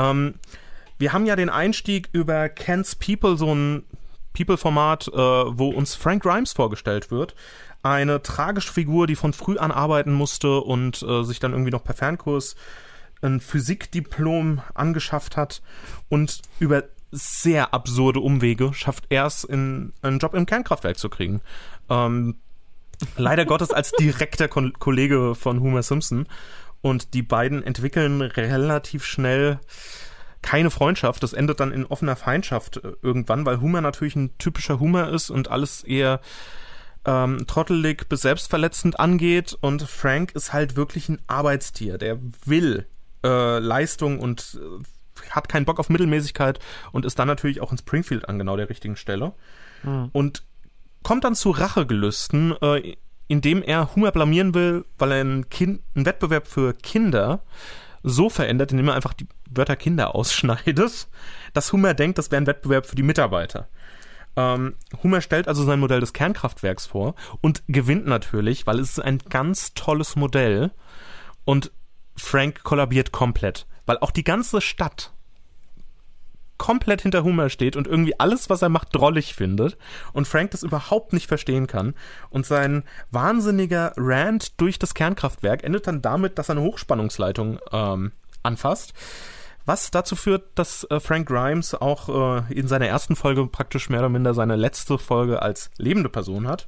Speaker 2: Wir haben ja den Einstieg über Ken's People, so ein People-Format, wo uns Frank Grimes vorgestellt wird. Eine tragische Figur, die von früh an arbeiten musste und sich dann irgendwie noch per Fernkurs ein Physikdiplom angeschafft hat und über sehr absurde Umwege schafft er es, einen Job im Kernkraftwerk zu kriegen. Leider Gottes als direkter Kollege von Homer Simpson. Und die beiden entwickeln relativ schnell keine Freundschaft. Das endet dann in offener Feindschaft irgendwann, weil Homer natürlich ein typischer Homer ist und alles eher trottelig bis selbstverletzend angeht. Und Frank ist halt wirklich ein Arbeitstier. Der will Leistung und hat keinen Bock auf Mittelmäßigkeit und ist dann natürlich auch in Springfield an genau der richtigen Stelle. Und kommt dann zu Rachegelüsten, indem er Homer blamieren will, weil er einen Wettbewerb für Kinder so verändert, indem er einfach die Wörter Kinder ausschneidet, dass Homer denkt, das wäre ein Wettbewerb für die Mitarbeiter. Homer stellt also sein Modell des Kernkraftwerks vor und gewinnt natürlich, weil es ist ein ganz tolles Modell und Frank kollabiert komplett, weil auch die ganze Stadt komplett hinter Homer steht und irgendwie alles, was er macht, drollig findet und Frank das überhaupt nicht verstehen kann. Und sein wahnsinniger Rant durch das Kernkraftwerk endet dann damit, dass er eine Hochspannungsleitung anfasst, was dazu führt, dass Frank Grimes auch in seiner ersten Folge praktisch mehr oder minder seine letzte Folge als lebende Person hat.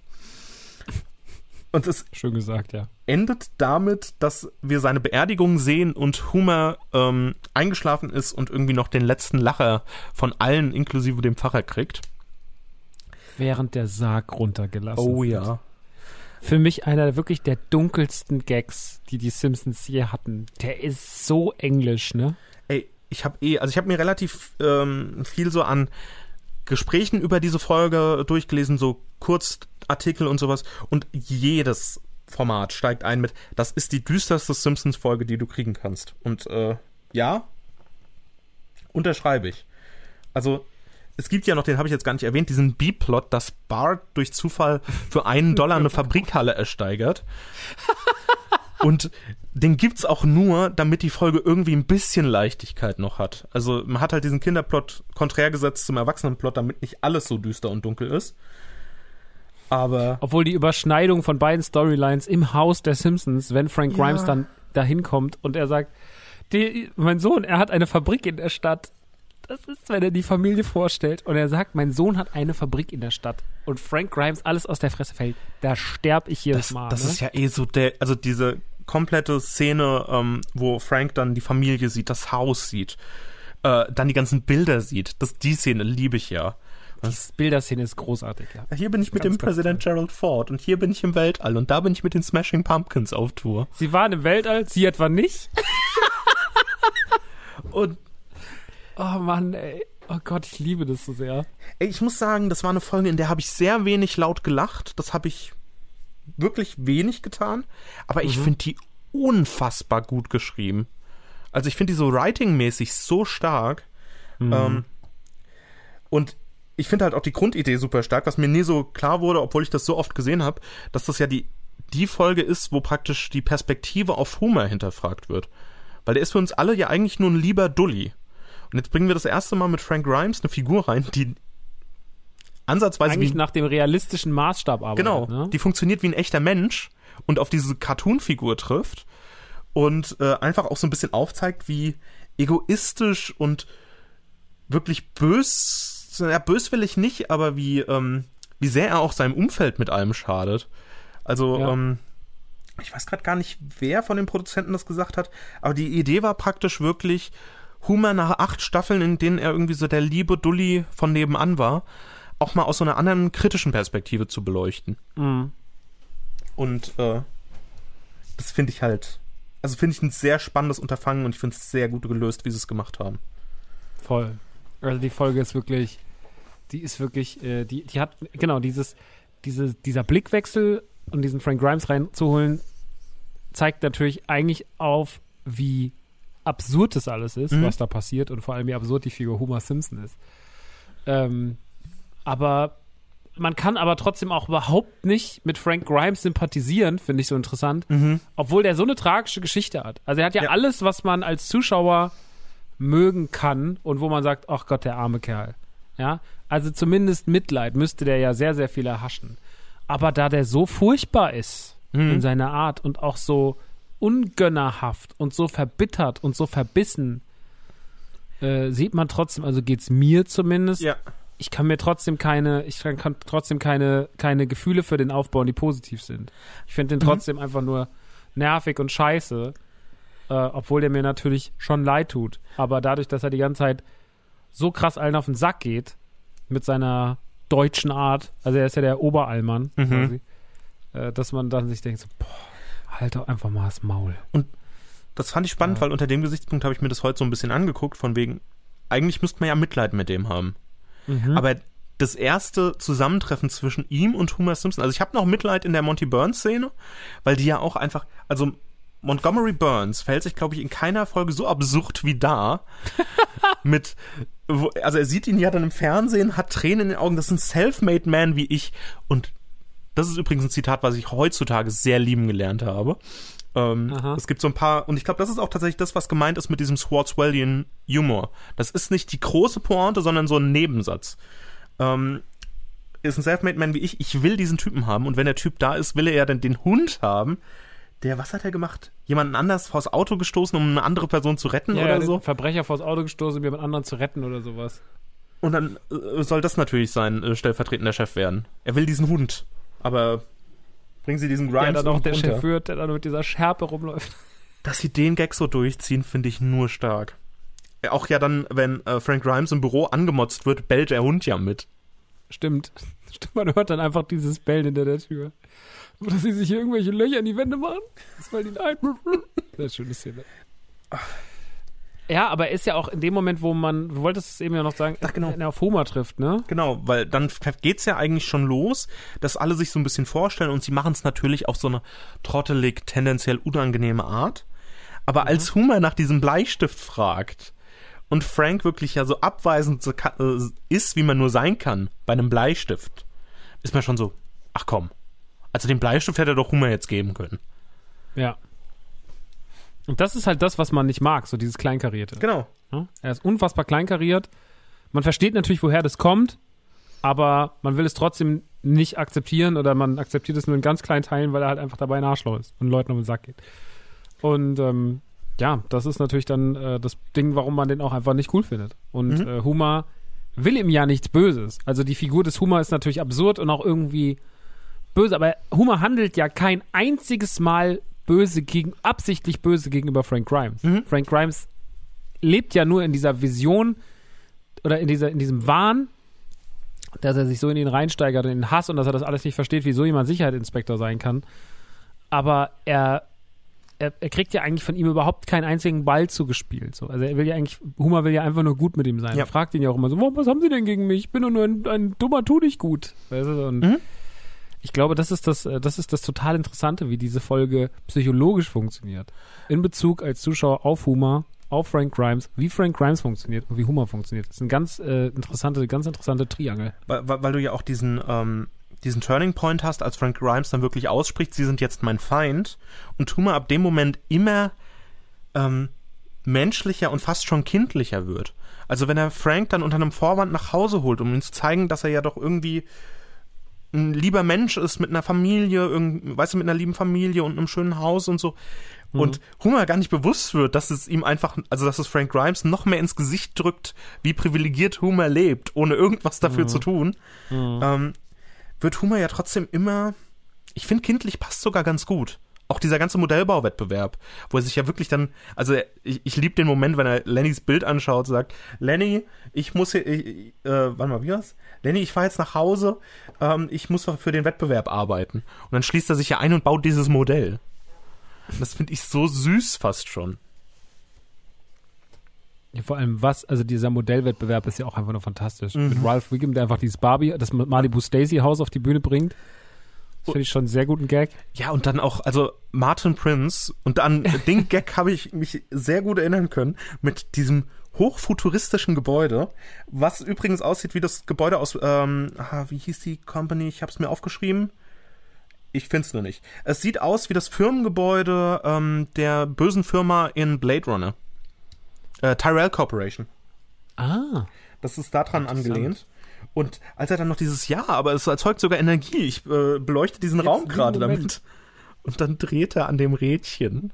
Speaker 2: Und es
Speaker 1: schön gesagt, ja.
Speaker 2: Endet damit, dass wir seine Beerdigung sehen und Homer eingeschlafen ist und irgendwie noch den letzten Lacher von allen, inklusive dem Pfarrer, kriegt.
Speaker 1: Während der Sarg runtergelassen
Speaker 2: wird. Oh ja.
Speaker 1: Für mich einer wirklich der dunkelsten Gags, die Simpsons je hatten. Der ist so englisch, ne?
Speaker 2: Ey, ich habe mir relativ viel so an Gesprächen über diese Folge durchgelesen, so Kurzartikel und sowas. Und jedes Format steigt ein mit, das ist die düsterste Simpsons-Folge, die du kriegen kannst. Und ja, unterschreibe ich. Also, es gibt ja noch, den habe ich jetzt gar nicht erwähnt, diesen B-Plot, dass Bart durch Zufall für $1 eine Fabrikhalle ersteigert. Und den gibt's auch nur, damit die Folge irgendwie ein bisschen Leichtigkeit noch hat. Also man hat halt diesen Kinderplot konträr gesetzt zum Erwachsenenplot, damit nicht alles so düster und dunkel ist. Aber
Speaker 1: obwohl die Überschneidung von beiden Storylines im Haus der Simpsons, wenn Frank Grimes dann dahin kommt und er sagt, mein Sohn, er hat eine Fabrik in der Stadt. Das ist, wenn er die Familie vorstellt und er sagt, mein Sohn hat eine Fabrik in der Stadt und Frank Grimes alles aus der Fresse fällt, da sterb ich jedes Mal.
Speaker 2: Das ist ja eh so also diese komplette Szene, wo Frank dann die Familie sieht, das Haus sieht, dann die ganzen Bilder sieht. Die Szene liebe ich ja.
Speaker 1: Die Bilderszene ist großartig, ja.
Speaker 2: Hier bin ich mit dem Präsident Gerald Ford und hier bin ich im Weltall und da bin ich mit den Smashing Pumpkins auf Tour.
Speaker 1: Sie waren im Weltall, sie etwa nicht?
Speaker 2: Und
Speaker 1: oh Mann, ey. Oh Gott, ich liebe das so sehr.
Speaker 2: Ey, ich muss sagen, das war eine Folge, in der habe ich sehr wenig laut gelacht. Das habe ich wirklich wenig getan. Aber ich finde die unfassbar gut geschrieben. Also ich finde die so writing-mäßig so stark. Und ich finde halt auch die Grundidee super stark, was mir nie so klar wurde, obwohl ich das so oft gesehen habe, dass das ja die Folge ist, wo praktisch die Perspektive auf Homer hinterfragt wird. Weil der ist für uns alle ja eigentlich nur ein lieber Dulli. Und jetzt bringen wir das erste Mal mit Frank Grimes eine Figur rein, die ansatzweise
Speaker 1: eigentlich nach dem realistischen Maßstab arbeitet.
Speaker 2: Genau,
Speaker 1: ne?
Speaker 2: Die funktioniert wie ein echter Mensch und auf diese Cartoon-Figur trifft und einfach auch so ein bisschen aufzeigt, wie egoistisch und wirklich böswillig nicht, aber wie sehr er auch seinem Umfeld mit allem schadet. Also, ich weiß gerade gar nicht, wer von den Produzenten das gesagt hat, aber die Idee war praktisch wirklich, Homer nach 8 Staffeln, in denen er irgendwie so der liebe Dulli von nebenan war, auch mal aus so einer anderen kritischen Perspektive zu beleuchten.
Speaker 1: Mhm.
Speaker 2: Und das finde ich halt, also finde ich ein sehr spannendes Unterfangen und ich finde es sehr gut gelöst, wie sie es gemacht haben.
Speaker 1: Voll. Also die Folge ist wirklich, die hat, genau, dieser Blickwechsel und diesen Frank Grimes reinzuholen, zeigt natürlich eigentlich auf, wie absurd das alles ist, was da passiert und vor allem wie absurd die Figur Homer Simpson ist. Aber man kann aber trotzdem auch überhaupt nicht mit Frank Grimes sympathisieren, finde ich so interessant, obwohl der so eine tragische Geschichte hat. Also er hat ja alles, was man als Zuschauer mögen kann und wo man sagt, ach Gott, der arme Kerl. Ja, also zumindest Mitleid müsste der ja sehr, sehr viel erhaschen. Aber da der so furchtbar ist in seiner Art und auch so ungönnerhaft und so verbittert und so verbissen, sieht man trotzdem, also geht's mir zumindest, ich kann trotzdem keine Gefühle für den aufbauen, die positiv sind. Ich finde den trotzdem einfach nur nervig und scheiße, obwohl der mir natürlich schon leid tut. Aber dadurch, dass er die ganze Zeit so krass allen auf den Sack geht, mit seiner deutschen Art, also er ist ja der Oberallmann, quasi, dass man dann sich denkt, so, boah, halt doch einfach mal das Maul.
Speaker 2: Und das fand ich spannend, weil unter dem Gesichtspunkt habe ich mir das heute so ein bisschen angeguckt, von wegen, eigentlich müsste man ja Mitleid mit dem haben. Aber das erste Zusammentreffen zwischen ihm und Homer Simpson, also ich habe noch Mitleid in der Monty Burns-Szene, weil die ja auch einfach, also Montgomery Burns verhält sich, glaube ich, in keiner Folge so absurd wie da. Also er sieht ihn ja dann im Fernsehen, hat Tränen in den Augen, das ist ein self-made man wie ich. Und das ist übrigens ein Zitat, was ich heutzutage sehr lieben gelernt habe. Es gibt so ein paar, und ich glaube, das ist auch tatsächlich das, was gemeint ist mit diesem Swartzwellian Humor. Das ist nicht die große Pointe, sondern so ein Nebensatz. Ist ein self-made man wie ich will diesen Typen haben, und wenn der Typ da ist, will er ja dann den Hund haben. Was hat er gemacht? Jemanden anders vors Auto gestoßen, um eine andere Person zu retten oder so?
Speaker 1: Verbrecher vors Auto gestoßen, um jemand anderen zu retten oder sowas.
Speaker 2: Und dann soll das natürlich sein stellvertretender Chef werden. Er will diesen Hund, aber bringen Sie diesen Grimes
Speaker 1: der dann auch der Chef wird, der dann mit dieser Schärpe rumläuft.
Speaker 2: Dass sie den Gag so durchziehen, finde ich nur stark. Auch ja dann, wenn Frank Grimes im Büro angemotzt wird, bellt der Hund ja mit.
Speaker 1: Stimmt, man hört dann einfach dieses Bellen hinter der Tür. Oder sie sich hier irgendwelche Löcher in die Wände machen. Das fällt ihnen ein. Sehr schöne Szene. Ja, aber er ist ja auch in dem Moment, wo du wolltest es eben ja noch sagen,
Speaker 2: genau.
Speaker 1: wenn er auf Homer trifft, ne?
Speaker 2: Genau, weil dann geht's ja eigentlich schon los, dass alle sich so ein bisschen vorstellen und sie machen es natürlich auf so eine trottelig, tendenziell unangenehme Art. Aber als Homer nach diesem Bleistift fragt und Frank wirklich ja so abweisend ist, wie man nur sein kann bei einem Bleistift, ist man schon so, ach komm, also den Bleistift hätte doch Homer jetzt geben können.
Speaker 1: Ja. Und das ist halt das, was man nicht mag, so dieses Kleinkarierte.
Speaker 2: Genau.
Speaker 1: Ja? Er ist unfassbar kleinkariert. Man versteht natürlich, woher das kommt, aber man will es trotzdem nicht akzeptieren oder man akzeptiert es nur in ganz kleinen Teilen, weil er halt einfach dabei ein Arschloch ist und Leuten auf den Sack geht. Und ja, das ist natürlich dann das Ding, warum man den auch einfach nicht cool findet. Und Homer will ihm ja nichts Böses. Also die Figur des Homer ist natürlich absurd und auch irgendwie böse, aber Homer handelt ja kein einziges Mal absichtlich böse gegenüber Frank Grimes. Frank Grimes lebt ja nur in dieser Vision oder in diesem Wahn, dass er sich so in ihn reinsteigert, in den Hass und dass er das alles nicht versteht, wie so jemand Sicherheitsinspektor sein kann. Aber er kriegt ja eigentlich von ihm überhaupt keinen einzigen Ball zugespielt. So. Also Homer will ja einfach nur gut mit ihm sein. Ja. Er fragt ihn ja auch immer so, was haben Sie denn gegen mich? Ich bin doch nur ein dummer Tu-dich-gut. Weißt du? Und ich glaube, das ist das total Interessante, wie diese Folge psychologisch funktioniert. In Bezug als Zuschauer auf Homer, auf Frank Grimes, wie Frank Grimes funktioniert und wie Homer funktioniert. Das ist eine ganz interessante Triangel.
Speaker 2: Weil du ja auch diesen Turning Point hast, als Frank Grimes dann wirklich ausspricht, sie sind jetzt mein Feind, und Homer ab dem Moment immer menschlicher und fast schon kindlicher wird. Also wenn er Frank dann unter einem Vorwand nach Hause holt, um ihm zu zeigen, dass er ja doch irgendwie ein lieber Mensch ist mit einer Familie, mit einer lieben Familie und einem schönen Haus und so. Und Homer gar nicht bewusst wird, dass es ihm einfach, also dass es Frank Grimes noch mehr ins Gesicht drückt, wie privilegiert Homer lebt, ohne irgendwas dafür zu tun, wird Homer ja trotzdem immer, ich finde, kindlich passt sogar ganz gut. Auch dieser ganze Modellbauwettbewerb, wo er sich ja wirklich dann, also ich liebe den Moment, wenn er Lennys Bild anschaut und sagt, Lenny, ich muss hier, warte mal, wie war's? Lenny, ich fahre jetzt nach Hause, ich muss für den Wettbewerb arbeiten. Und dann schließt er sich ja ein und baut dieses Modell. Und das finde ich so süß fast schon.
Speaker 1: Ja, vor allem also dieser Modellwettbewerb ist ja auch einfach nur fantastisch. Mit Ralph Wiggum, der einfach dieses das Malibu Stacy Haus auf die Bühne bringt. Das finde ich schon einen sehr guten Gag.
Speaker 2: Ja, und dann auch, also Martin Prince, und an den Gag habe ich mich sehr gut erinnern können, mit diesem hochfuturistischen Gebäude, was übrigens aussieht wie das Gebäude aus, wie hieß die Company? Ich habe es mir aufgeschrieben. Ich finde es nur nicht. Es sieht aus wie das Firmengebäude der bösen Firma in Blade Runner. Tyrell Corporation.
Speaker 1: Ah.
Speaker 2: Das ist daran angelehnt. Und als er dann noch aber es erzeugt sogar Energie. Ich beleuchte diesen Raum gerade damit. Und dann dreht er an dem Rädchen.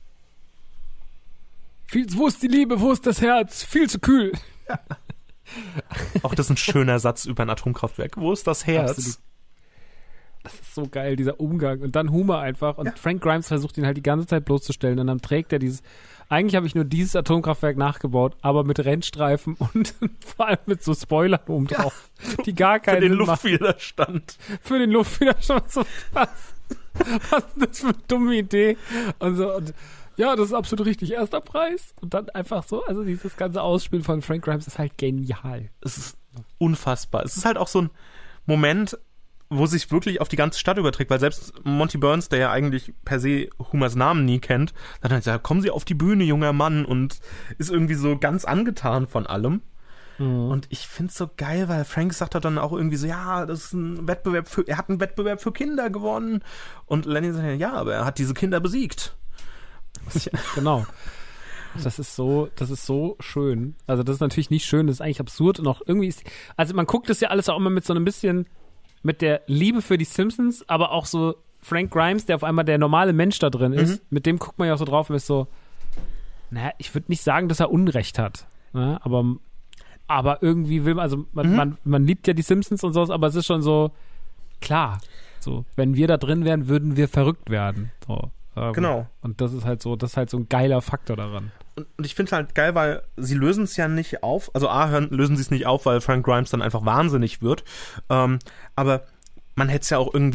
Speaker 1: Wo ist die Liebe? Wo ist das Herz? Viel zu kühl.
Speaker 2: Ja. Auch das ist ein schöner Satz über ein Atomkraftwerk. Wo ist das Herz?
Speaker 1: Absolut. Das ist so geil, dieser Umgang. Und dann Homer einfach. Und Frank Grimes versucht ihn halt die ganze Zeit bloßzustellen. Und dann trägt er eigentlich habe ich nur dieses Atomkraftwerk nachgebaut, aber mit Rennstreifen und vor allem mit so Spoilern oben drauf, die gar keinen
Speaker 2: Sinn machen.
Speaker 1: Für den Luftwiderstand. So, was ist das für eine dumme Idee? Und so, und ja, das ist absolut richtig. Erster Preis. Und dann einfach so, also dieses ganze Ausspielen von Frank Grimes ist halt genial.
Speaker 2: Es ist unfassbar. Es ist halt auch so ein Moment, wo sich wirklich auf die ganze Stadt überträgt, weil selbst Monty Burns, der ja eigentlich per se Homers Namen nie kennt, dann hat er gesagt, kommen Sie auf die Bühne, junger Mann, und ist irgendwie so ganz angetan von allem. Und ich find's so geil, weil Frank sagt dann auch irgendwie so, ja, das ist ein Wettbewerb er hat einen Wettbewerb für Kinder gewonnen. Und Lenny sagt, ja, aber er hat diese Kinder besiegt.
Speaker 1: Genau. Das ist so schön. Also das ist natürlich nicht schön, das ist eigentlich absurd und auch irgendwie also man guckt das ja alles auch immer mit so einem bisschen mit der Liebe für die Simpsons, aber auch so Frank Grimes, der auf einmal der normale Mensch da drin ist, mit dem guckt man ja auch so drauf und ist so, naja, ich würde nicht sagen, dass er Unrecht hat, ne? aber irgendwie will man, also man liebt ja die Simpsons und sowas, aber es ist schon so, klar, so, wenn wir da drin wären, würden wir verrückt werden, so.
Speaker 2: Genau.
Speaker 1: Und das ist halt so ein geiler Faktor daran.
Speaker 2: Und ich finde es halt geil, weil sie lösen es ja nicht auf. Also lösen sie es nicht auf, weil Frank Grimes dann einfach wahnsinnig wird. Aber man hätte es ja auch irgendwie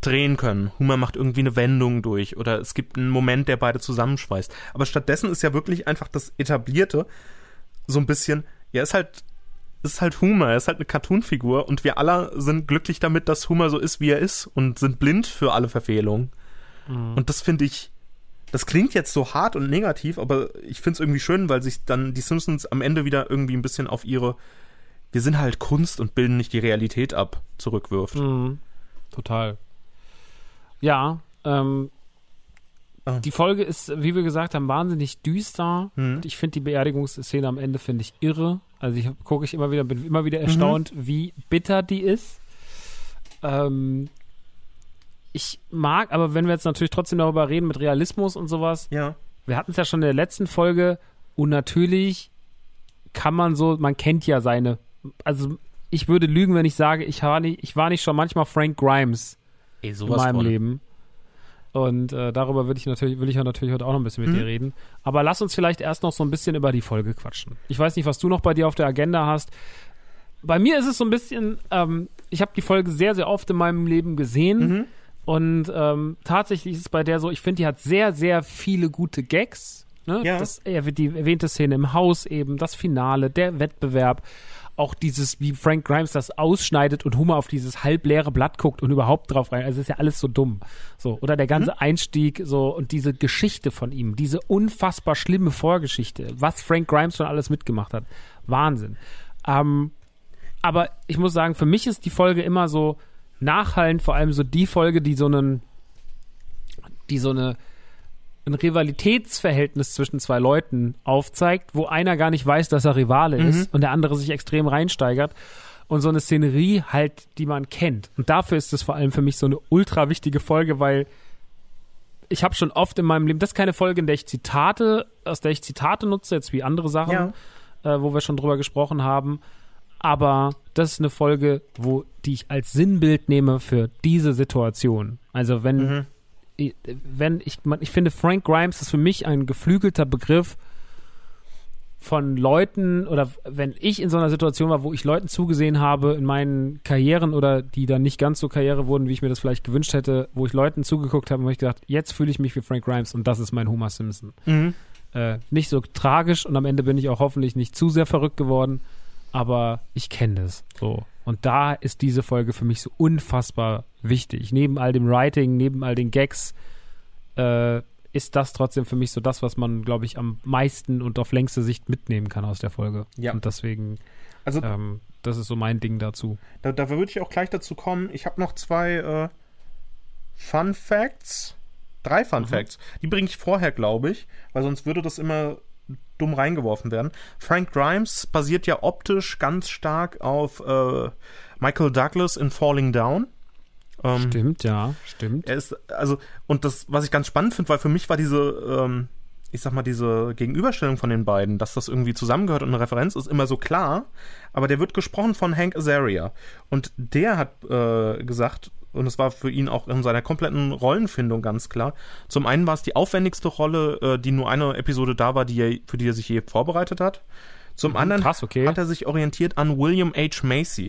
Speaker 2: drehen können. Homer macht irgendwie eine Wendung durch oder es gibt einen Moment, der beide zusammenschweißt. Aber stattdessen ist ja wirklich einfach das Etablierte so ein bisschen, ja, ist halt Homer, er ist halt eine Cartoonfigur und wir alle sind glücklich damit, dass Homer so ist, wie er ist und sind blind für alle Verfehlungen. Und das finde ich, das klingt jetzt so hart und negativ, aber ich finde es irgendwie schön, weil sich dann die Simpsons am Ende wieder irgendwie ein bisschen auf ihre wir sind halt Kunst und bilden nicht die Realität ab, zurückwirft.
Speaker 1: Total. Ja, die Folge ist, wie wir gesagt haben, wahnsinnig düster. Und ich finde die Beerdigungsszene am Ende, finde ich, irre. Also bin immer wieder erstaunt, wie bitter die ist. Ich mag, aber wenn wir jetzt natürlich trotzdem darüber reden mit Realismus und sowas,
Speaker 2: ja. Wir
Speaker 1: hatten es ja schon in der letzten Folge und natürlich man kennt ja seine, also ich würde lügen, wenn ich sage, ich war nicht schon manchmal Frank Grimes in meinem Leben. Und darüber will ich natürlich heute auch noch ein bisschen mit dir reden. Aber lass uns vielleicht erst noch so ein bisschen über die Folge quatschen. Ich weiß nicht, was du noch bei dir auf der Agenda hast. Bei mir ist es so ein bisschen, ich habe die Folge sehr, sehr oft in meinem Leben gesehen. Und tatsächlich ist es bei der so, ich finde, die hat sehr, sehr viele gute Gags. Ne?
Speaker 2: Ja.
Speaker 1: Die erwähnte Szene im Haus eben, das Finale, der Wettbewerb. Auch dieses, wie Frank Grimes das ausschneidet und Homer auf dieses halbleere Blatt guckt und überhaupt drauf rein. Also ist ja alles so dumm. So, oder der ganze Einstieg so und diese Geschichte von ihm, diese unfassbar schlimme Vorgeschichte, was Frank Grimes schon alles mitgemacht hat. Wahnsinn. Aber ich muss sagen, für mich ist die Folge immer so nachhallend, vor allem so die Folge, die so ein Rivalitätsverhältnis zwischen zwei Leuten aufzeigt, wo einer gar nicht weiß, dass er Rivale ist und der andere sich extrem reinsteigert und so eine Szenerie halt, die man kennt. Und dafür ist es vor allem für mich so eine ultra wichtige Folge, weil ich habe schon oft in meinem Leben, das ist keine Folge, aus der ich Zitate nutze, jetzt wie andere Sachen, wo wir schon drüber gesprochen haben, aber das ist eine Folge, die ich als Sinnbild nehme für diese Situation. Also ich finde, Frank Grimes ist für mich ein geflügelter Begriff von Leuten, oder wenn ich in so einer Situation war, wo ich Leuten zugesehen habe in meinen Karrieren oder die dann nicht ganz so Karriere wurden, wie ich mir das vielleicht gewünscht hätte, wo ich Leuten zugeguckt habe und ich gedacht, jetzt fühle ich mich wie Frank Grimes und das ist mein Homer Simpson. Nicht so tragisch und am Ende bin ich auch hoffentlich nicht zu sehr verrückt geworden, aber ich kenne das so. Und da ist diese Folge für mich so unfassbar wichtig. Neben all dem Writing, neben all den Gags, ist das trotzdem für mich so das, was man, glaube ich, am meisten und auf längste Sicht mitnehmen kann aus der Folge. Ja. Und deswegen, das ist so mein Ding dazu.
Speaker 2: Da würde ich auch gleich dazu kommen. Ich habe noch 2 Fun Facts. 3 Fun Facts. Die bringe ich vorher, glaube ich, weil sonst würde das immer dumm reingeworfen werden. Frank Grimes basiert ja optisch ganz stark auf Michael Douglas in Falling Down.
Speaker 1: Stimmt.
Speaker 2: Er ist, und das, was ich ganz spannend finde, weil für mich war diese Gegenüberstellung von den beiden, dass das irgendwie zusammengehört und eine Referenz ist, immer so klar, aber der wird gesprochen von Hank Azaria. Und der hat gesagt, und es war für ihn auch in seiner kompletten Rollenfindung ganz klar, zum einen war es die aufwendigste Rolle, die nur eine Episode da war, für die er sich je vorbereitet hat. Zum anderen hat er sich orientiert an William H. Macy.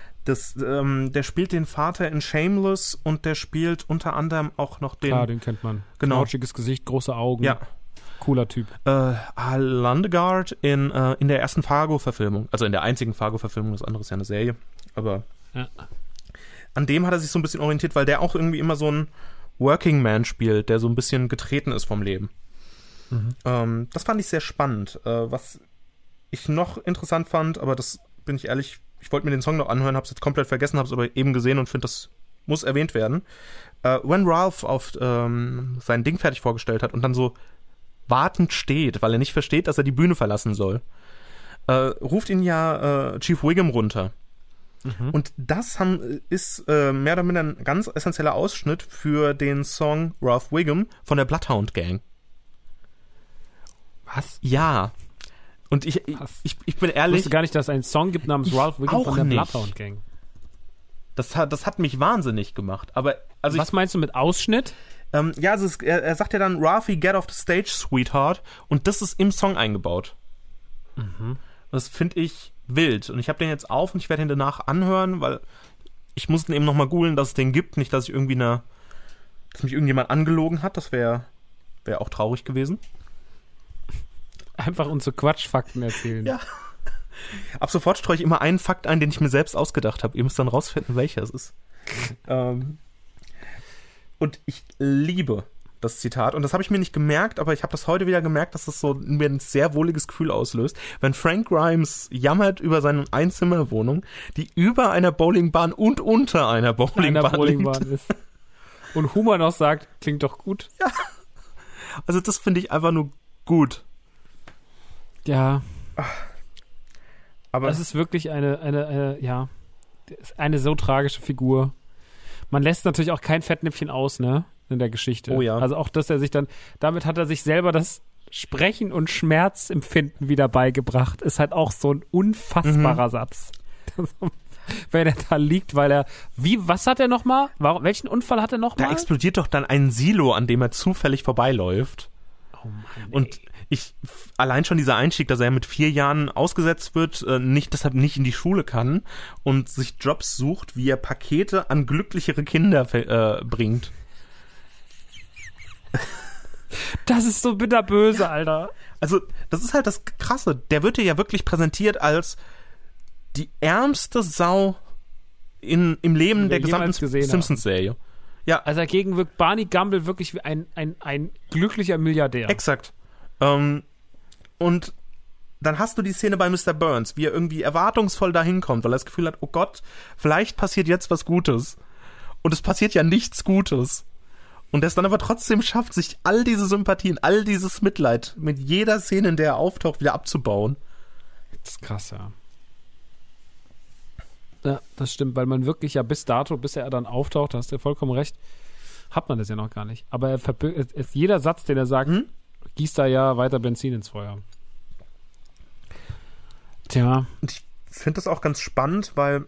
Speaker 2: Der spielt den Vater in Shameless und der spielt unter anderem auch noch den...
Speaker 1: Klar, den kennt man.
Speaker 2: Genau.
Speaker 1: Knauschiges Gesicht, große Augen.
Speaker 2: Ja.
Speaker 1: Cooler Typ.
Speaker 2: Lundegaard in der ersten Fargo-Verfilmung. Also in der einzigen Fargo-Verfilmung, das andere ist ja eine Serie. Aber an dem hat er sich so ein bisschen orientiert, weil der auch irgendwie immer so ein Working Man spielt, der so ein bisschen getreten ist vom Leben. Das fand ich sehr spannend. Was ich noch interessant fand, aber das bin ich ehrlich... Ich wollte mir den Song noch anhören, hab's jetzt komplett vergessen, hab's aber eben gesehen und finde, das muss erwähnt werden. When Ralph auf sein Ding fertig vorgestellt hat und dann so wartend steht, weil er nicht versteht, dass er die Bühne verlassen soll, ruft ihn ja Chief Wiggum runter. Und das ist mehr oder minder ein ganz essentieller Ausschnitt für den Song Ralph Wiggum von der Bloodhound Gang.
Speaker 1: Was?
Speaker 2: Ja. Und ich bin ehrlich...
Speaker 1: Ich wusste gar nicht, dass es einen Song gibt namens Ralph Wiggum von der Bloodhound Gang.
Speaker 2: Das hat mich wahnsinnig gemacht. Aber
Speaker 1: was meinst du mit Ausschnitt?
Speaker 2: Er sagt ja dann, Ralphie, get off the stage, sweetheart. Und das ist im Song eingebaut. Das finde ich wild. Und ich habe den jetzt auf und ich werde ihn danach anhören, weil ich musste eben nochmal googeln, dass es den gibt. Nicht, dass mich irgendjemand angelogen hat. Das wäre auch traurig gewesen.
Speaker 1: Einfach uns so Quatschfakten erzählen.
Speaker 2: Ja. Ab sofort streue ich immer einen Fakt ein, den ich mir selbst ausgedacht habe. Ihr müsst dann rausfinden, welcher es ist. Und ich liebe das Zitat. Und das habe ich mir nicht gemerkt, aber ich habe das heute wieder gemerkt, dass das so mir ein sehr wohliges Gefühl auslöst. Wenn Frank Grimes jammert über seine Einzimmerwohnung, die über einer Bowlingbahn und unter einer Bowlingbahn
Speaker 1: ist. Und Homer noch sagt, klingt doch gut.
Speaker 2: Ja. Also das finde ich einfach nur gut.
Speaker 1: Ja.
Speaker 2: Aber
Speaker 1: es ist wirklich eine so tragische Figur. Man lässt natürlich auch kein Fettnäpfchen aus, ne? In der Geschichte.
Speaker 2: Oh ja.
Speaker 1: Also auch, dass er sich dann, damit hat er sich selber das Sprechen und Schmerzempfinden wieder beigebracht. Ist halt auch so ein unfassbarer Satz. Wenn er da liegt, weil er, was hat er nochmal? Welchen Unfall hat er nochmal?
Speaker 2: Da explodiert doch dann ein Silo, an dem er zufällig vorbeiläuft.
Speaker 1: Oh Mann,
Speaker 2: und allein schon dieser Einstieg, dass er mit 4 Jahren ausgesetzt wird, deshalb nicht in die Schule kann und sich Jobs sucht, wie er Pakete an glücklichere Kinder bringt.
Speaker 1: Das ist so bitterböse, Alter.
Speaker 2: Also, das ist halt das Krasse. Der wird dir ja wirklich präsentiert als die ärmste Sau im Leben der gesamten Simpsons-Serie. Ja.
Speaker 1: Also dagegen wirkt Barney Gumble wirklich wie ein glücklicher Milliardär.
Speaker 2: Exakt. Und dann hast du die Szene bei Mr. Burns, wie er irgendwie erwartungsvoll dahin kommt, weil er das Gefühl hat, oh Gott, vielleicht passiert jetzt was Gutes. Und es passiert ja nichts Gutes. Und er es dann aber trotzdem schafft, sich all diese Sympathien, all dieses Mitleid mit jeder Szene, in der er auftaucht, wieder abzubauen.
Speaker 1: Das ist krass, ja. Ja, das stimmt, weil man wirklich ja bis dato, bis er dann auftaucht, da hast du ja vollkommen recht, hat man das ja noch gar nicht. Aber jeder Satz, den er sagt, gießt da ja weiter Benzin ins Feuer. Tja.
Speaker 2: Und ich finde das auch ganz spannend, weil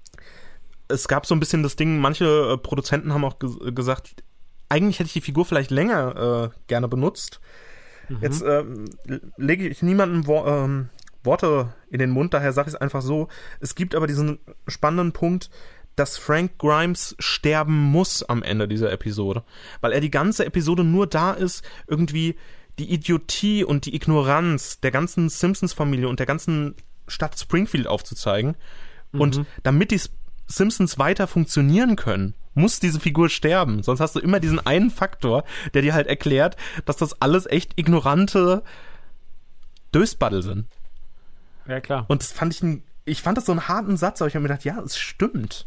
Speaker 2: es gab so ein bisschen das Ding, manche Produzenten haben auch gesagt, eigentlich hätte ich die Figur vielleicht länger gerne benutzt. Jetzt lege ich niemandem Worte in den Mund, daher sage ich es einfach so. Es gibt aber diesen spannenden Punkt, dass Frank Grimes sterben muss am Ende dieser Episode. Weil er die ganze Episode nur da ist, irgendwie die Idiotie und die Ignoranz der ganzen Simpsons-Familie und der ganzen Stadt Springfield aufzuzeigen. Und damit die Simpsons weiter funktionieren können, muss diese Figur sterben. Sonst hast du immer diesen einen Faktor, der dir halt erklärt, dass das alles echt ignorante Dösbaddel sind.
Speaker 1: Ja, klar.
Speaker 2: Und das ich fand das so einen harten Satz, aber ich habe mir gedacht, ja, es stimmt.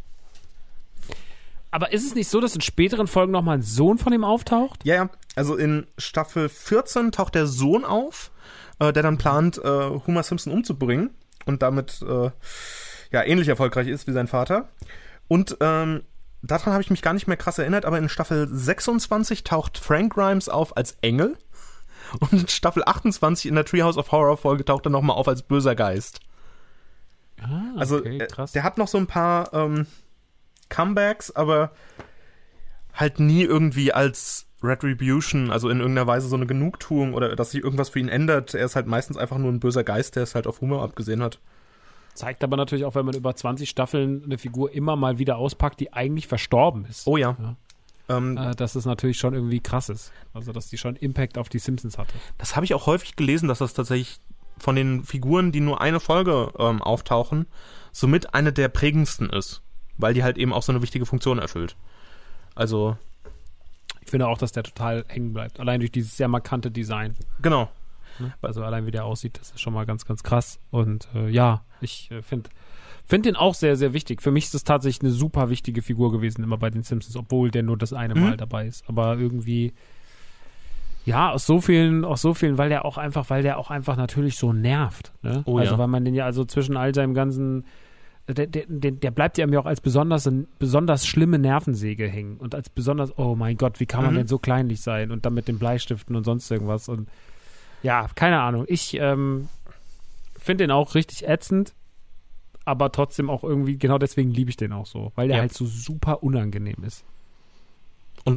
Speaker 1: Aber ist es nicht so, dass in späteren Folgen nochmal ein Sohn von ihm auftaucht?
Speaker 2: Ja. Also in Staffel 14 taucht der Sohn auf, der dann plant, Homer Simpson umzubringen und damit ähnlich erfolgreich ist wie sein Vater. Und daran habe ich mich gar nicht mehr krass erinnert, aber in Staffel 26 taucht Frank Grimes auf als Engel. Und in Staffel 28 in der Treehouse of Horror Folge taucht er nochmal auf als böser Geist.
Speaker 1: Okay,
Speaker 2: also
Speaker 1: krass.
Speaker 2: Der hat noch so ein paar Comebacks, aber halt nie irgendwie als Retribution, also in irgendeiner Weise so eine Genugtuung oder dass sich irgendwas für ihn ändert. Er ist halt meistens einfach nur ein böser Geist, der es halt auf Humor abgesehen hat.
Speaker 1: Zeigt aber natürlich auch, wenn man über 20 Staffeln eine Figur immer mal wieder auspackt, die eigentlich verstorben ist.
Speaker 2: Oh ja.
Speaker 1: Dass es natürlich schon irgendwie krass ist. Also, dass die schon Impact auf die Simpsons hatte.
Speaker 2: Das habe ich auch häufig gelesen, dass das tatsächlich von den Figuren, die nur eine Folge auftauchen, somit eine der prägendsten ist. Weil die halt eben auch so eine wichtige Funktion erfüllt. Also
Speaker 1: ich finde auch, dass der total hängen bleibt. Allein durch dieses sehr markante Design.
Speaker 2: Genau.
Speaker 1: Also allein wie der aussieht, das ist schon mal ganz, ganz krass. Und ich finde den auch sehr, sehr wichtig. Für mich ist das tatsächlich eine super wichtige Figur gewesen, immer bei den Simpsons, obwohl der nur das eine Mal dabei ist. Aber irgendwie, ja, aus so vielen, weil der auch einfach natürlich so nervt. Ne?
Speaker 2: Oh,
Speaker 1: also
Speaker 2: ja.
Speaker 1: weil man den ja also zwischen all seinem ganzen, der bleibt ja mir auch als besonders schlimme Nervensäge hängen. Und als besonders, oh mein Gott, wie kann man denn so kleinlich sein? Und dann mit den Bleistiften und sonst irgendwas. Und ja, keine Ahnung. Ich finde den auch richtig ätzend, aber trotzdem auch irgendwie, genau deswegen liebe ich den auch so, weil der halt so super unangenehm ist.
Speaker 2: Und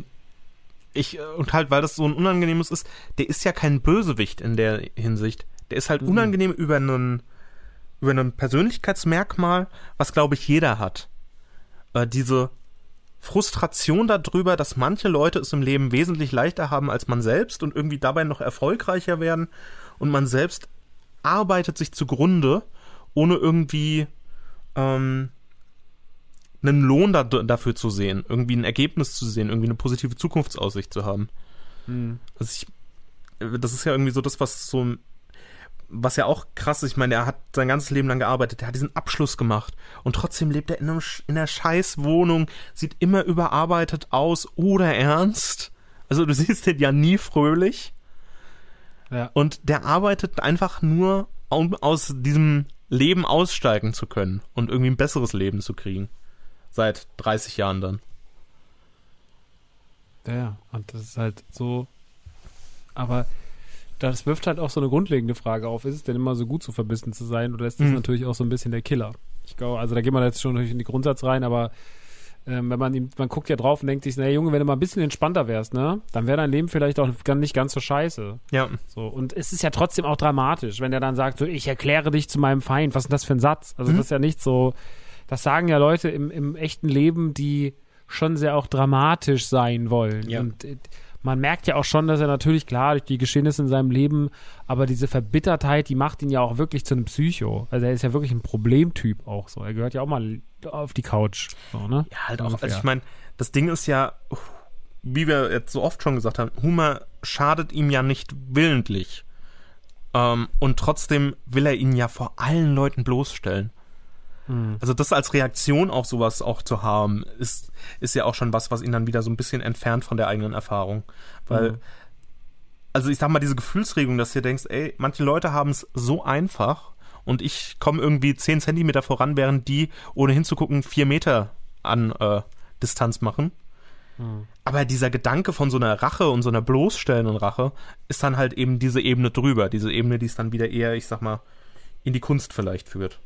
Speaker 2: halt, weil das so ein unangenehmes ist, der ist ja kein Bösewicht in der Hinsicht. Der ist halt unangenehm über einen Persönlichkeitsmerkmal, was, glaube ich, jeder hat. diese Frustration darüber, dass manche Leute es im Leben wesentlich leichter haben als man selbst und irgendwie dabei noch erfolgreicher werden und man selbst arbeitet sich zugrunde, ohne irgendwie einen Lohn dafür zu sehen, irgendwie ein Ergebnis zu sehen, irgendwie eine positive Zukunftsaussicht zu haben. Also das ist ja irgendwie so das, was ja auch krass ist. Ich meine, er hat sein ganzes Leben lang gearbeitet, er hat diesen Abschluss gemacht und trotzdem lebt er in einer Scheißwohnung, sieht immer überarbeitet aus oder ernst. Also du siehst den ja nie fröhlich.
Speaker 1: Ja.
Speaker 2: Und der arbeitet einfach nur, um aus diesem Leben aussteigen zu können und irgendwie ein besseres Leben zu kriegen. Seit 30 Jahren dann.
Speaker 1: Ja, und das ist halt so, aber das wirft halt auch so eine grundlegende Frage auf, ist es denn immer so gut, so verbissen zu sein, oder ist das natürlich auch so ein bisschen der Killer? Ich glaube, also da geht man jetzt schon natürlich in die Grundsatz rein, aber wenn man guckt ja drauf und denkt sich, na Junge, wenn du mal ein bisschen entspannter wärst, ne, dann wäre dein Leben vielleicht auch nicht ganz so scheiße.
Speaker 2: Ja.
Speaker 1: So, und es ist ja trotzdem auch dramatisch, wenn der dann sagt, so, ich erkläre dich zu meinem Feind, was ist denn das für ein Satz? Also das ist ja nicht so, das sagen ja Leute im echten Leben, die schon sehr auch dramatisch sein wollen.
Speaker 2: Ja.
Speaker 1: Und man merkt ja auch schon, dass er natürlich, klar, durch die Geschehnisse in seinem Leben, aber diese Verbittertheit, die macht ihn ja auch wirklich zu einem Psycho. Also er ist ja wirklich ein Problemtyp auch so. Er gehört ja auch mal auf die Couch. So, ne?
Speaker 2: Ja, halt auch. Also ich meine, das Ding ist ja, wie wir jetzt so oft schon gesagt haben, Humor schadet ihm ja nicht willentlich. Und trotzdem will er ihn ja vor allen Leuten bloßstellen. Also das als Reaktion auf sowas auch zu haben, ist ja auch schon was ihn dann wieder so ein bisschen entfernt von der eigenen Erfahrung. Weil, also ich sag mal, diese Gefühlsregung, dass du denkst, ey, manche Leute haben es so einfach und ich komme irgendwie 10 Zentimeter voran, während die, ohne hinzugucken, 4 Meter an Distanz machen. Aber dieser Gedanke von so einer Rache und so einer bloßstellenden Rache ist dann halt eben diese Ebene drüber. Diese Ebene, die es dann wieder eher, ich sag mal, in die Kunst vielleicht führt.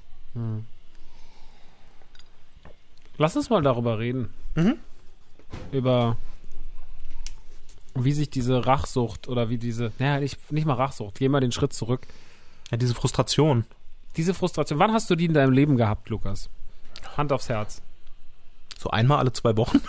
Speaker 1: Lass uns mal darüber reden. Über wie sich diese Rachsucht oder wie diese, nicht mal Rachsucht, geh mal den Schritt zurück.
Speaker 2: Ja, diese Frustration.
Speaker 1: Diese Frustration, wann hast du die in deinem Leben gehabt, Lukas? Hand aufs Herz.
Speaker 2: So einmal alle 2 Wochen.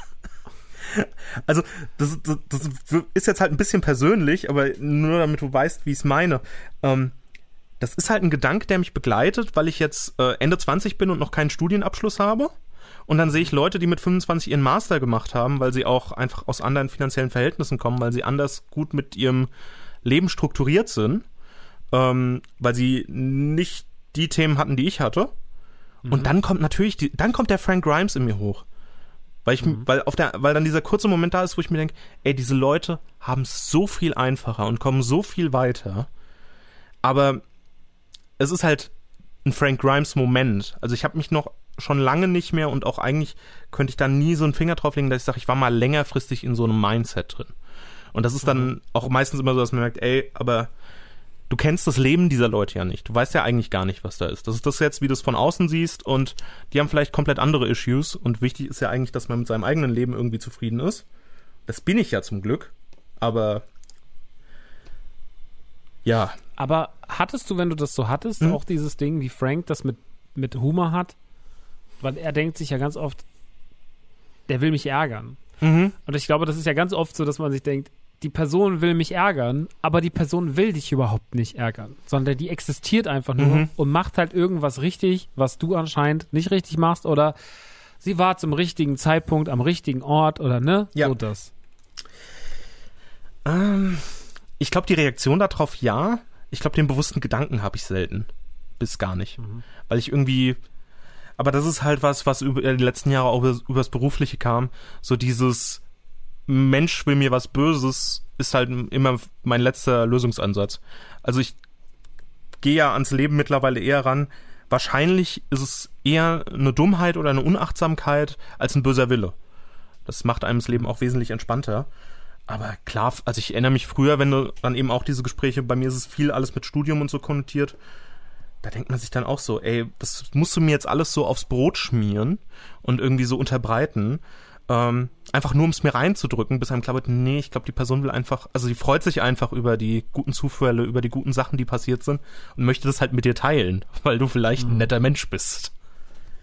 Speaker 2: Also, das ist jetzt halt ein bisschen persönlich, aber nur damit du weißt, wie ich es meine. Das ist halt ein Gedanke, der mich begleitet, weil ich jetzt Ende 20 bin und noch keinen Studienabschluss habe. Und dann sehe ich Leute, die mit 25 ihren Master gemacht haben, weil sie auch einfach aus anderen finanziellen Verhältnissen kommen, weil sie anders gut mit ihrem Leben strukturiert sind, weil sie nicht die Themen hatten, die ich hatte. Und dann kommt natürlich, dann kommt der Frank Grimes in mir hoch. Weil dann dieser kurze Moment da ist, wo ich mir denke, ey, diese Leute haben es so viel einfacher und kommen so viel weiter. Aber es ist halt ein Frank Grimes Moment. Also ich habe mich noch schon lange nicht mehr und auch eigentlich könnte ich da nie so einen Finger drauf legen, dass ich sage, ich war mal längerfristig in so einem Mindset drin. Und das ist dann auch meistens immer so, dass man merkt, ey, aber du kennst das Leben dieser Leute ja nicht. Du weißt ja eigentlich gar nicht, was da ist. Das ist das jetzt, wie du es von außen siehst und die haben vielleicht komplett andere Issues und wichtig ist ja eigentlich, dass man mit seinem eigenen Leben irgendwie zufrieden ist. Das bin ich ja zum Glück, aber ja.
Speaker 1: Aber hattest du, wenn du das so hattest, auch dieses Ding, wie Frank das mit Humor hat? Weil er denkt sich ja ganz oft, der will mich ärgern. Und ich glaube, das ist ja ganz oft so, dass man sich denkt, die Person will mich ärgern, aber die Person will dich überhaupt nicht ärgern, sondern die existiert einfach nur und macht halt irgendwas richtig, was du anscheinend nicht richtig machst oder sie war zum richtigen Zeitpunkt am richtigen Ort oder ne?
Speaker 2: Ja.
Speaker 1: So das.
Speaker 2: Ich glaube, die Reaktion darauf ja. Ich glaube, den bewussten Gedanken habe ich selten. Bis gar nicht. Weil ich irgendwie, aber das ist halt was über die letzten Jahre auch übers Berufliche kam. So dieses Mensch will mir was Böses ist halt immer mein letzter Lösungsansatz. Also ich gehe ja ans Leben mittlerweile eher ran. Wahrscheinlich ist es eher eine Dummheit oder eine Unachtsamkeit als ein böser Wille. Das macht einem das Leben auch wesentlich entspannter. Aber klar, also ich erinnere mich früher, wenn du dann eben auch diese Gespräche, bei mir ist es viel alles mit Studium und so konnotiert, da denkt man sich dann auch so, ey, das musst du mir jetzt alles so aufs Brot schmieren und irgendwie so unterbreiten, einfach nur um es mir reinzudrücken, bis einem klar wird, nee, ich glaube, die Person will einfach, also die freut sich einfach über die guten Zufälle, über die guten Sachen, die passiert sind und möchte das halt mit dir teilen, weil du vielleicht ein netter Mensch bist.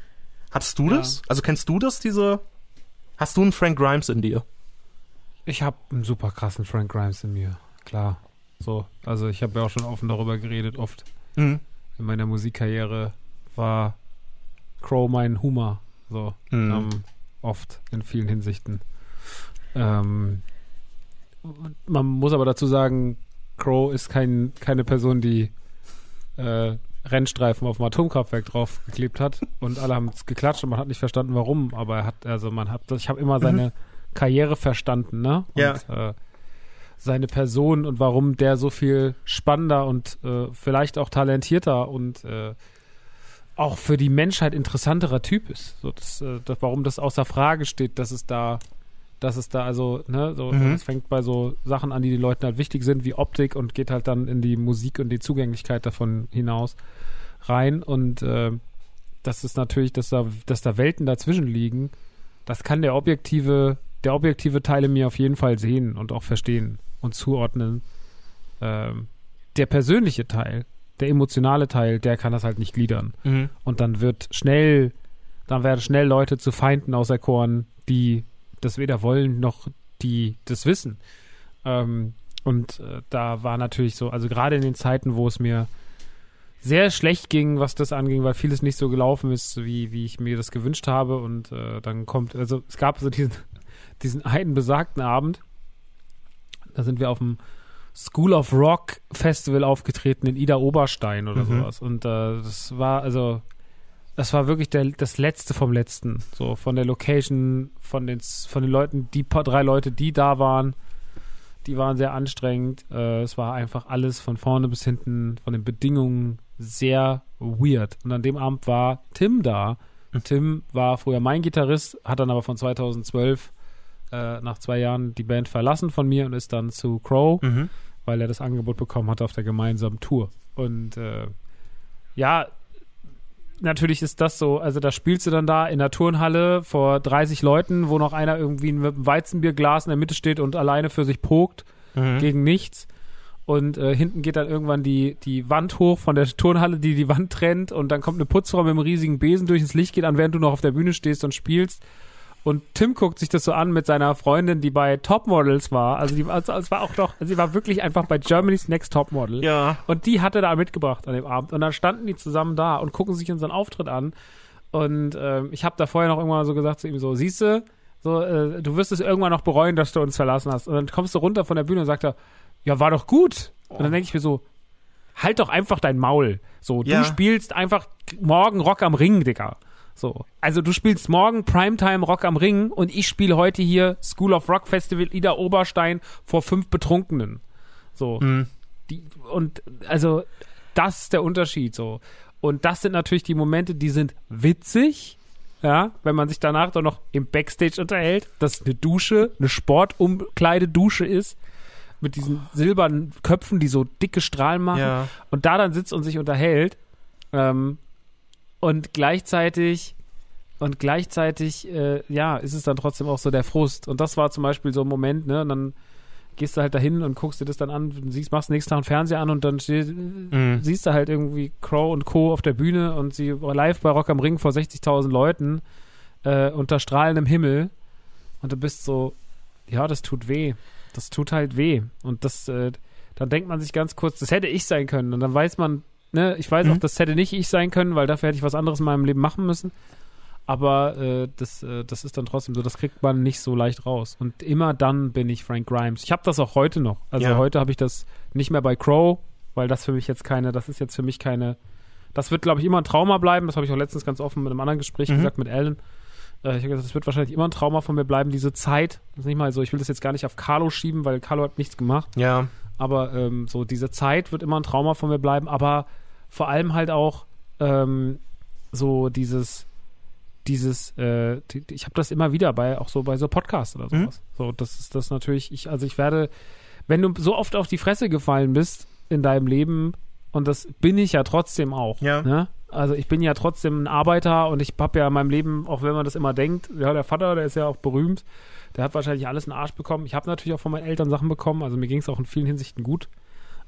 Speaker 2: Hattest du das? Also kennst du das, hast du einen Frank Grimes in dir?
Speaker 1: Ich habe einen super krassen Frank Grimes in mir, klar. So, also ich habe ja auch schon offen darüber geredet, oft. In meiner Musikkarriere war Crow mein Humor, so, oft in vielen Hinsichten. Man muss aber dazu sagen, Crow ist keine Person, die Rennstreifen auf dem Atomkraftwerk draufgeklebt hat und alle haben es geklatscht und man hat nicht verstanden, warum, aber ich habe immer seine Karriere verstanden, ne? Und seine Person und warum der so viel spannender und vielleicht auch talentierter und auch für die Menschheit interessanterer Typ ist. So, warum das außer Frage steht, dass es da also, ne, so, es fängt bei so Sachen an, die den Leuten halt wichtig sind, wie Optik und geht halt dann in die Musik und die Zugänglichkeit davon hinaus rein und das ist natürlich, dass da Welten dazwischen liegen, das kann der objektive Teil in mir auf jeden Fall sehen und auch verstehen und zuordnen. Der persönliche Teil, der emotionale Teil, der kann das halt nicht gliedern. Und dann werden schnell Leute zu Feinden auserkoren, die das weder wollen, noch die das wissen. Da war natürlich so, also gerade in den Zeiten, wo es mir sehr schlecht ging, was das anging, weil vieles nicht so gelaufen ist, wie ich mir das gewünscht habe und dann es gab so diesen einen besagten Abend, da sind wir auf dem School of Rock Festival aufgetreten in Ida Oberstein oder sowas und das war wirklich das Letzte vom Letzten. So von der Location, von den Leuten, die paar 3 Leute, die da waren, die waren sehr anstrengend. Es war einfach alles von vorne bis hinten, von den Bedingungen sehr weird. Und an dem Abend war Tim da. Tim war früher mein Gitarrist, hat dann aber von 2012 nach 2 Jahren die Band verlassen von mir und ist dann zu Crow, weil er das Angebot bekommen hat auf der gemeinsamen Tour. Und natürlich ist das so, also da spielst du dann da in der Turnhalle vor 30 Leuten, wo noch einer irgendwie mit einem Weizenbierglas in der Mitte steht und alleine für sich pokt gegen nichts. Und hinten geht dann irgendwann die Wand hoch von der Turnhalle, die Wand trennt und dann kommt eine Putzfrau mit einem riesigen Besen durch ins Licht geht an, während du noch auf der Bühne stehst und spielst. Und Tim guckt sich das so an mit seiner Freundin, die bei Topmodels war. Also sie war wirklich einfach bei Germany's Next Topmodel. Ja. Und die hatte da mitgebracht an dem Abend. Und dann standen die zusammen da und gucken sich unseren Auftritt an. Und ich habe da vorher noch irgendwann so gesagt zu ihm so, siehste, so, du wirst es irgendwann noch bereuen, dass du uns verlassen hast. Und dann kommst du runter von der Bühne und sagt er, ja, war doch gut. Und dann denke ich mir so, halt doch einfach dein Maul. So, du spielst einfach morgen Rock am Ring, Digga. So, also du spielst morgen Primetime Rock am Ring und ich spiele heute hier School of Rock Festival Ida Oberstein vor 5 Betrunkenen. So, also das ist der Unterschied so. Und das sind natürlich die Momente, die sind witzig, ja, wenn man sich danach doch noch im Backstage unterhält, dass eine Dusche, eine Sportumkleidedusche ist, mit diesen silbernen Köpfen, die so dicke Strahlen machen und da dann sitzt und sich unterhält, und gleichzeitig ist es dann trotzdem auch so der Frust. Und das war zum Beispiel so ein Moment, ne? Und dann gehst du halt dahin und guckst dir das dann an, machst nächsten Tag einen Fernseher an und dann siehst du halt irgendwie Crow und Co. auf der Bühne und sie live bei Rock am Ring vor 60.000 Leuten unter strahlendem Himmel. Und du bist so, ja, das tut weh. Das tut halt weh. Und dann denkt man sich ganz kurz, das hätte ich sein können. Und dann weiß man, ne, ich weiß auch, das hätte nicht ich sein können, weil dafür hätte ich was anderes in meinem Leben machen müssen. Aber das ist dann trotzdem so, das kriegt man nicht so leicht raus. Und immer dann bin ich Frank Grimes. Ich habe das auch heute noch. Also heute habe ich das nicht mehr bei Crow, weil das für mich jetzt das wird, glaube ich, immer ein Trauma bleiben. Das habe ich auch letztens ganz offen mit einem anderen Gespräch gesagt, mit Alan. Ich habe gesagt, das wird wahrscheinlich immer ein Trauma von mir bleiben, diese Zeit. Das ist nicht mal so, ich will das jetzt gar nicht auf Carlo schieben, weil Carlo hat nichts gemacht. Ja. Aber so diese Zeit wird immer ein Trauma von mir bleiben, aber vor allem halt auch so ich habe das immer wieder bei so Podcasts oder sowas. So, das ist das natürlich, ich werde, wenn du so oft auf die Fresse gefallen bist in deinem Leben, und das bin ich ja trotzdem auch, ne? Also ich bin ja trotzdem ein Arbeiter und ich habe ja in meinem Leben, auch wenn man das immer denkt, ja, der Vater, der ist ja auch berühmt, der hat wahrscheinlich alles in den Arsch bekommen. Ich habe natürlich auch von meinen Eltern Sachen bekommen, also mir ging es auch in vielen Hinsichten gut.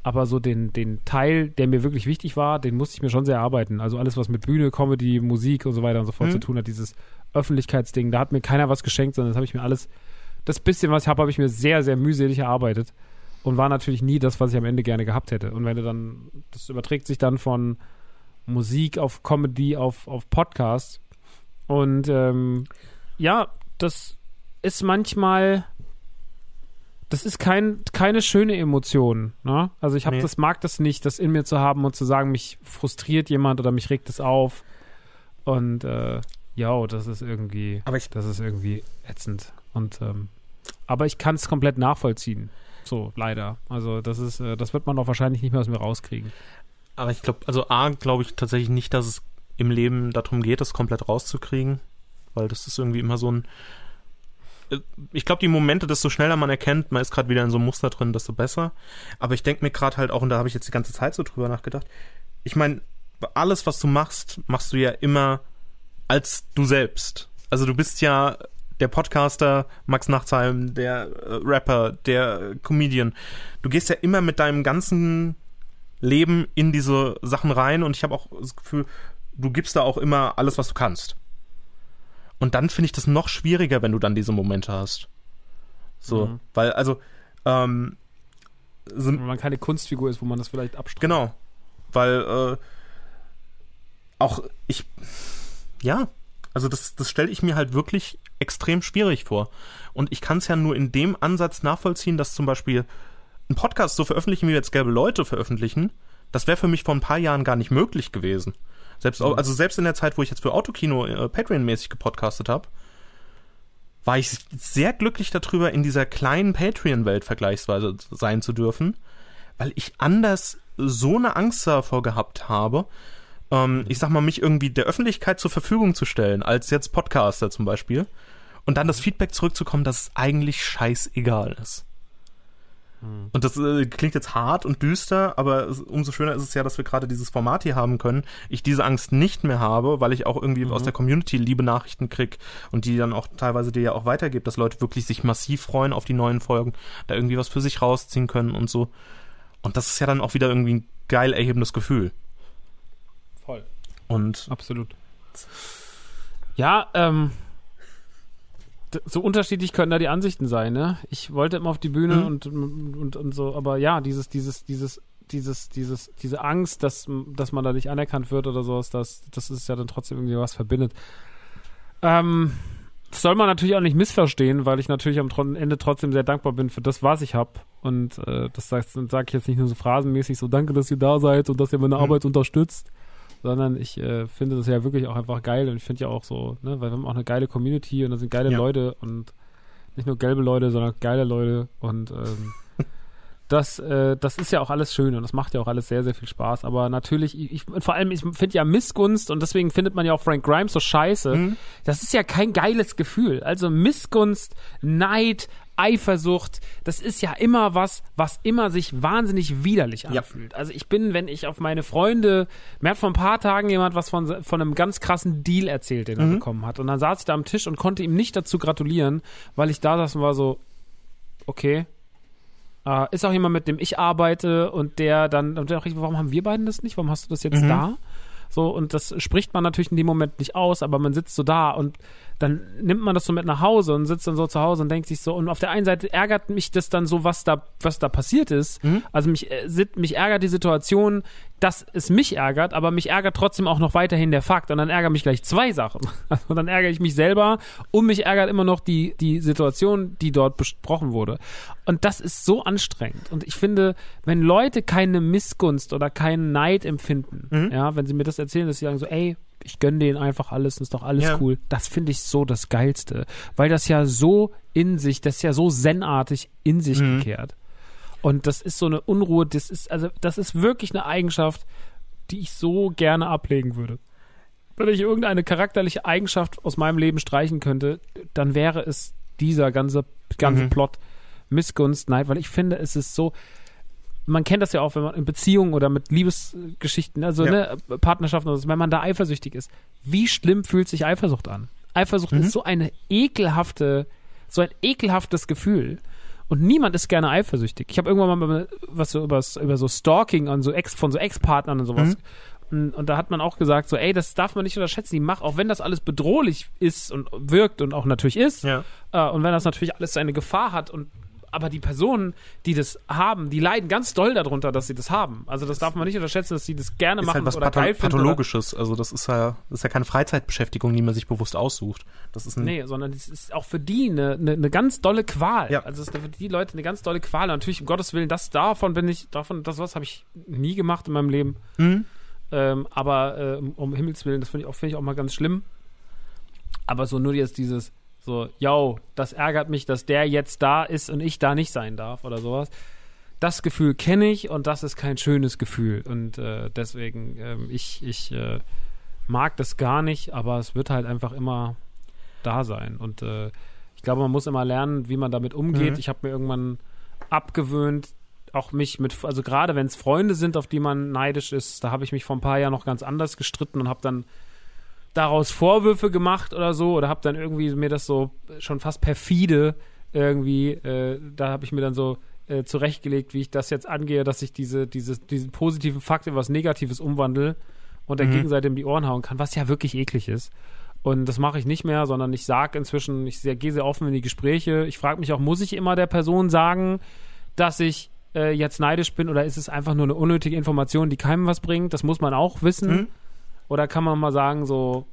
Speaker 1: Aber so den Teil, der mir wirklich wichtig war, den musste ich mir schon sehr erarbeiten. Also alles, was mit Bühne, Comedy, Musik und so weiter und so fort zu tun hat, dieses Öffentlichkeitsding, da hat mir keiner was geschenkt, sondern das habe ich mir alles, das bisschen, was ich habe ich mir sehr, sehr mühselig erarbeitet und war natürlich nie das, was ich am Ende gerne gehabt hätte. Und wenn du dann, das überträgt sich dann von Musik auf Comedy auf Podcast und ja, das ist manchmal, das ist keine schöne Emotion, ne? Also ich mag das nicht, das in mir zu haben und zu sagen, mich frustriert jemand oder mich regt es auf. Und das ist irgendwie ätzend. Und aber ich kann es komplett nachvollziehen. So, leider. Also das wird man auch wahrscheinlich nicht mehr aus mir rauskriegen.
Speaker 2: Aber ich glaube ich tatsächlich nicht, dass es im Leben darum geht, das komplett rauszukriegen. Weil das ist irgendwie immer so ein. Ich glaube, die Momente, desto schneller man erkennt, man ist gerade wieder in so einem Muster drin, desto besser. Aber ich denke mir gerade halt auch, und da habe ich jetzt die ganze Zeit so drüber nachgedacht, ich meine, alles, was du machst, machst du ja immer als du selbst. Also du bist ja der Podcaster, Max Nachtsheim, der Rapper, der Comedian. Du gehst ja immer mit deinem ganzen Leben in diese Sachen rein und ich habe auch das Gefühl, du gibst da auch immer alles, was du kannst. Und dann finde ich das noch schwieriger, wenn du dann diese Momente hast. So, weil, also,
Speaker 1: wenn man keine Kunstfigur ist, wo man das vielleicht abstreitet.
Speaker 2: Genau, weil, also das stelle ich mir halt wirklich extrem schwierig vor. Und ich kann es ja nur in dem Ansatz nachvollziehen, dass zum Beispiel ein Podcast so veröffentlichen, wie wir jetzt Gelbe Leute veröffentlichen, das wäre für mich vor ein paar Jahren gar nicht möglich gewesen. Selbst in der Zeit, wo ich jetzt für Autokino Patreon-mäßig gepodcastet habe, war ich sehr glücklich darüber, in dieser kleinen Patreon-Welt vergleichsweise sein zu dürfen, weil ich anders so eine Angst davor gehabt habe, ich sag mal, mich irgendwie der Öffentlichkeit zur Verfügung zu stellen, als jetzt Podcaster zum Beispiel, und dann das Feedback zurückzukommen, dass es eigentlich scheißegal ist. Und das klingt jetzt hart und düster, aber umso schöner ist es ja, dass wir gerade dieses Format hier haben können. Ich diese Angst nicht mehr habe, weil ich auch irgendwie aus der Community liebe Nachrichten kriege und die dann auch teilweise dir ja auch weitergibt, dass Leute wirklich sich massiv freuen auf die neuen Folgen, da irgendwie was für sich rausziehen können und so. Und das ist ja dann auch wieder irgendwie ein geil erhebendes Gefühl.
Speaker 1: Voll.
Speaker 2: Und
Speaker 1: absolut. Ja, so unterschiedlich können da die Ansichten sein, ne? Ich wollte immer auf die Bühne und so, aber ja, diese Angst, dass man da nicht anerkannt wird oder sowas, das ist ja dann trotzdem irgendwie was verbindet. Das soll man natürlich auch nicht missverstehen, weil ich natürlich am Ende trotzdem sehr dankbar bin für das, was ich habe. Und das sage ich jetzt nicht nur so phrasenmäßig, so danke, dass ihr da seid und dass ihr meine Arbeit unterstützt, sondern ich finde das ja wirklich auch einfach geil und ich finde ja auch so, ne, weil wir haben auch eine geile Community und da sind geile Leute und nicht nur gelbe Leute, sondern geile Leute und das ist ja auch alles schön und das macht ja auch alles sehr, sehr viel Spaß, aber natürlich, vor allem, ich finde ja Missgunst und deswegen findet man ja auch Frank Grimes so scheiße, das ist ja kein geiles Gefühl, also Missgunst, Neid, Eifersucht, das ist ja immer was immer sich wahnsinnig widerlich anfühlt. Also wenn ich auf meine Freunde, mir hat vor ein paar Tagen jemand was von einem ganz krassen Deal erzählt, den er bekommen hat. Und dann saß ich da am Tisch und konnte ihm nicht dazu gratulieren, weil ich da saß und war so, okay, ist auch jemand, mit dem ich arbeite und der dann, warum haben wir beiden das nicht? Warum hast du das jetzt da? So, und das spricht man natürlich in dem Moment nicht aus, aber man sitzt so da und dann nimmt man das so mit nach Hause und sitzt dann so zu Hause und denkt sich so, und auf der einen Seite ärgert mich das dann so, was da passiert ist. Also mich ärgert die Situation, dass es mich ärgert, aber mich ärgert trotzdem auch noch weiterhin der Fakt und dann ärgern mich gleich zwei Sachen. Also dann ärgere ich mich selber und mich ärgert immer noch die Situation, die dort besprochen wurde. Und das ist so anstrengend. Und ich finde, wenn Leute keine Missgunst oder keinen Neid empfinden, ja, wenn sie mir das erzählen, dass sie sagen so, ey, ich gönne denen einfach alles, ist doch alles cool. Das finde ich so das Geilste. Weil das ja so das ist ja so zenartig in sich gekehrt. Und das ist so eine Unruhe, das ist wirklich eine Eigenschaft, die ich so gerne ablegen würde. Wenn ich irgendeine charakterliche Eigenschaft aus meinem Leben streichen könnte, dann wäre es dieser ganze Plot Missgunst, Neid, weil ich finde, es ist so, man kennt das ja auch, wenn man in Beziehungen oder mit Liebesgeschichten, also Partnerschaften, also wenn man da eifersüchtig ist. Wie schlimm fühlt sich Eifersucht an? Eifersucht ist so ein ekelhaftes Gefühl. Und niemand ist gerne eifersüchtig. Ich habe irgendwann mal was so über so Stalking und von so Ex-Partnern und sowas. Und da hat man auch gesagt, so, ey, das darf man nicht unterschätzen. Die Macht, auch wenn das alles bedrohlich ist und wirkt und auch natürlich ist, und wenn das natürlich alles seine Gefahr hat, aber die Personen, die das haben, die leiden ganz doll darunter, dass sie das haben. Also das darf man nicht unterschätzen, dass sie das gerne machen
Speaker 2: halt was
Speaker 1: oder geil finden.
Speaker 2: Pathologisches. Also das ist ja keine Freizeitbeschäftigung, die man sich bewusst aussucht.
Speaker 1: Nee, sondern es ist auch für die eine ganz dolle Qual.
Speaker 2: Ja.
Speaker 1: Also es ist für die Leute eine ganz dolle Qual. Und natürlich, um Gottes Willen, das was habe ich nie gemacht in meinem Leben. Aber um Himmels Willen, das finde ich auch mal ganz schlimm. Aber so nur jetzt dieses so, das ärgert mich, dass der jetzt da ist und ich da nicht sein darf oder sowas. Das Gefühl kenne ich und das ist kein schönes Gefühl. Und deswegen, ich mag das gar nicht, aber es wird halt einfach immer da sein. Und ich glaube, man muss immer lernen, wie man damit umgeht. Ich habe mir irgendwann abgewöhnt, auch mich also gerade wenn es Freunde sind, auf die man neidisch ist, da habe ich mich vor ein paar Jahren noch ganz anders gestritten und habe dann daraus Vorwürfe gemacht oder so, oder habe dann irgendwie mir das so schon fast perfide irgendwie, da habe ich mir dann so zurechtgelegt, wie ich das jetzt angehe, dass ich diesen positiven Fakt in was Negatives umwandle und der Gegenseite in die Ohren hauen kann, was ja wirklich eklig ist. Und das mache ich nicht mehr, sondern ich sage inzwischen, gehe sehr offen in die Gespräche. Ich frage mich auch, muss ich immer der Person sagen, dass ich jetzt neidisch bin, oder ist es einfach nur eine unnötige Information, die keinem was bringt? Das muss man auch wissen. Oder kann man mal sagen so,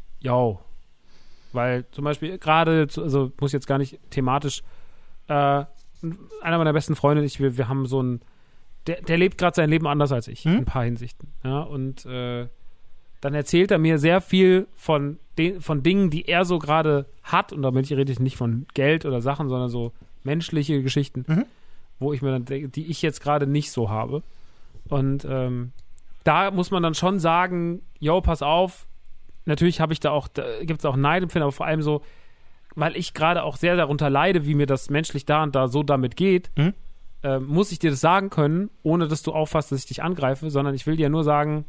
Speaker 1: weil zum Beispiel gerade, also muss jetzt gar nicht thematisch, einer meiner besten Freunde, wir haben so der lebt gerade sein Leben anders als ich, in ein paar Hinsichten. Ja, und dann erzählt er mir sehr viel von Dingen, die er so gerade hat, und damit rede ich nicht von Geld oder Sachen, sondern so menschliche Geschichten, wo ich mir dann denke, die ich jetzt gerade nicht so habe. Und da muss man dann schon sagen, pass auf, natürlich habe ich da gibt es auch Neidempfinden, aber vor allem so, weil ich gerade auch sehr darunter leide, wie mir das menschlich da und da so damit geht, muss ich dir das sagen können, ohne dass du auffasst, dass ich dich angreife, sondern ich will dir nur sagen,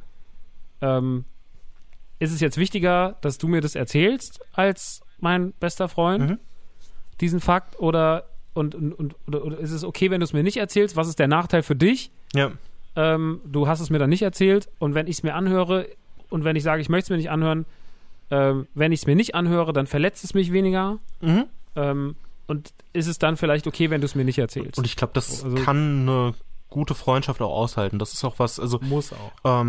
Speaker 1: ist es jetzt wichtiger, dass du mir das erzählst, als mein bester Freund, diesen Fakt, oder ist es okay, wenn du es mir nicht erzählst? Was ist der Nachteil für dich?
Speaker 2: Ja.
Speaker 1: Du hast es mir dann nicht erzählt, und wenn ich es mir anhöre und wenn ich sage, ich möchte es mir nicht anhören, wenn ich es mir nicht anhöre, dann verletzt es mich weniger. Und ist es dann vielleicht okay, wenn du es mir nicht erzählst?
Speaker 2: Und ich glaube, das kann eine gute Freundschaft auch aushalten. Das ist auch was, also
Speaker 1: muss auch.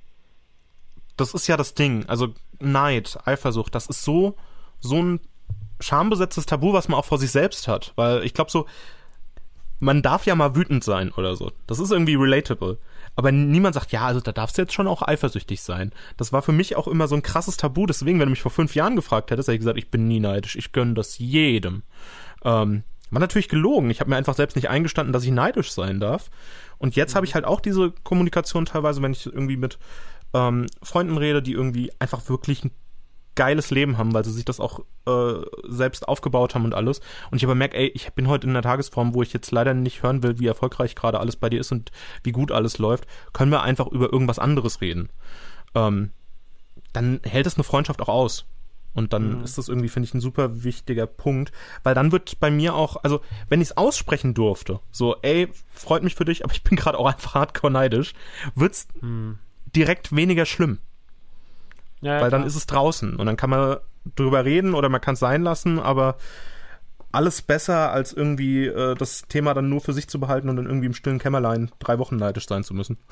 Speaker 2: Das ist ja das Ding. Also Neid, Eifersucht, das ist so ein schambesetztes Tabu, was man auch vor sich selbst hat. Weil ich glaube so, man darf ja mal wütend sein oder so. Das ist irgendwie relatable. Aber niemand sagt, ja, also da darfst du jetzt schon auch eifersüchtig sein. Das war für mich auch immer so ein krasses Tabu. Deswegen, wenn du mich vor 5 Jahren gefragt hättest, hätte ich gesagt, ich bin nie neidisch. Ich gönne das jedem. War natürlich gelogen. Ich habe mir einfach selbst nicht eingestanden, dass ich neidisch sein darf. Und jetzt habe ich halt auch diese Kommunikation teilweise, wenn ich irgendwie mit Freunden rede, die irgendwie einfach wirklich ein geiles Leben haben, weil sie sich das auch selbst aufgebaut haben und alles. Und ich habe gemerkt, ich bin heute in einer Tagesform, wo ich jetzt leider nicht hören will, wie erfolgreich gerade alles bei dir ist und wie gut alles läuft. Können wir einfach über irgendwas anderes reden. Dann hält es eine Freundschaft auch aus. Und dann ist das irgendwie, finde ich, ein super wichtiger Punkt, weil dann wird bei mir auch, also wenn ich es aussprechen durfte, so, freut mich für dich, aber ich bin gerade auch einfach hardcore neidisch, wird's direkt weniger schlimm. Ja, weil dann ist es draußen und dann kann man drüber reden oder man kann es sein lassen, aber alles besser, als irgendwie das Thema dann nur für sich zu behalten und dann irgendwie im stillen Kämmerlein 3 Wochen neidisch sein zu müssen.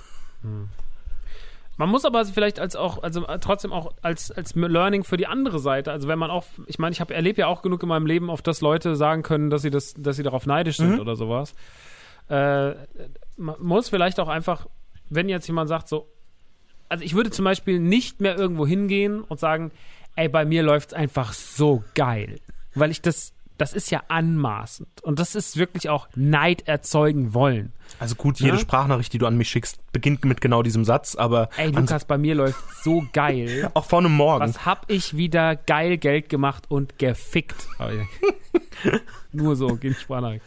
Speaker 1: Man muss aber vielleicht trotzdem auch als Learning für die andere Seite, also wenn man auch, ich meine, ich erlebe ja auch genug in meinem Leben, auf das Leute sagen können, dass sie darauf neidisch sind oder sowas. Man muss vielleicht auch einfach, wenn jetzt jemand sagt so, also ich würde zum Beispiel nicht mehr irgendwo hingehen und sagen, bei mir läuft's einfach so geil. Weil das ist ja anmaßend. Und das ist wirklich auch Neid erzeugen wollen.
Speaker 2: Also gut, jede Sprachnachricht, die du an mich schickst, beginnt mit genau diesem Satz, aber...
Speaker 1: Lukas, bei mir läuft so geil.
Speaker 2: Auch vor einem Morgen.
Speaker 1: Was hab ich wieder geil Geld gemacht und gefickt. Nur so, geht die Sprachnachricht.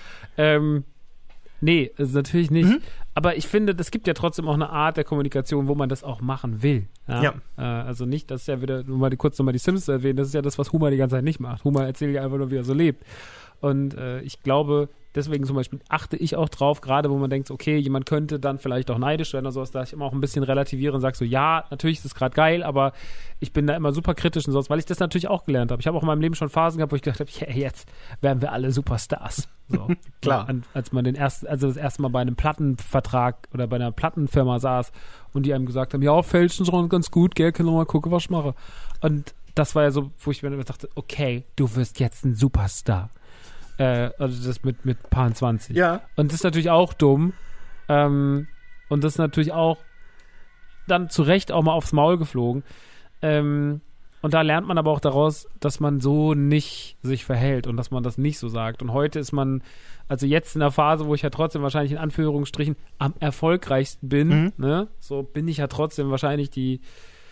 Speaker 1: Nee, also natürlich nicht. Aber ich finde, es gibt ja trotzdem auch eine Art der Kommunikation, wo man das auch machen will. Ja. Also nicht, das ist ja wieder, kurz nochmal die Simpsons erwähnen, das ist ja das, was Homer die ganze Zeit nicht macht. Homer erzählt ja einfach nur, wie er so lebt. Und ich glaube, deswegen zum Beispiel achte ich auch drauf, gerade wo man denkt, okay, jemand könnte dann vielleicht auch neidisch werden oder sowas, da ich immer auch ein bisschen relativiere und sage so, ja, natürlich ist es gerade geil, aber ich bin da immer super kritisch und sowas, weil ich das natürlich auch gelernt habe. Ich habe auch in meinem Leben schon Phasen gehabt, wo ich gedacht habe, ja, jetzt werden wir alle Superstars. So.
Speaker 2: Klar.
Speaker 1: Als man das erste Mal bei einem Plattenvertrag oder bei einer Plattenfirma saß und die einem gesagt haben, ja, fälschen schon ganz gut, gell, können wir mal gucken, was ich mache. Und das war ja so, wo ich mir dachte, okay, du wirst jetzt ein Superstar. Also das mit Paar 20.
Speaker 2: Ja.
Speaker 1: Und das ist natürlich auch dumm. Und das ist natürlich auch dann zu Recht auch mal aufs Maul geflogen. Und da lernt man aber auch daraus, dass man so nicht sich verhält und dass man das nicht so sagt. Und heute ist man, also jetzt in der Phase, wo ich ja trotzdem wahrscheinlich in Anführungsstrichen am erfolgreichsten bin, ne? So bin ich ja trotzdem wahrscheinlich die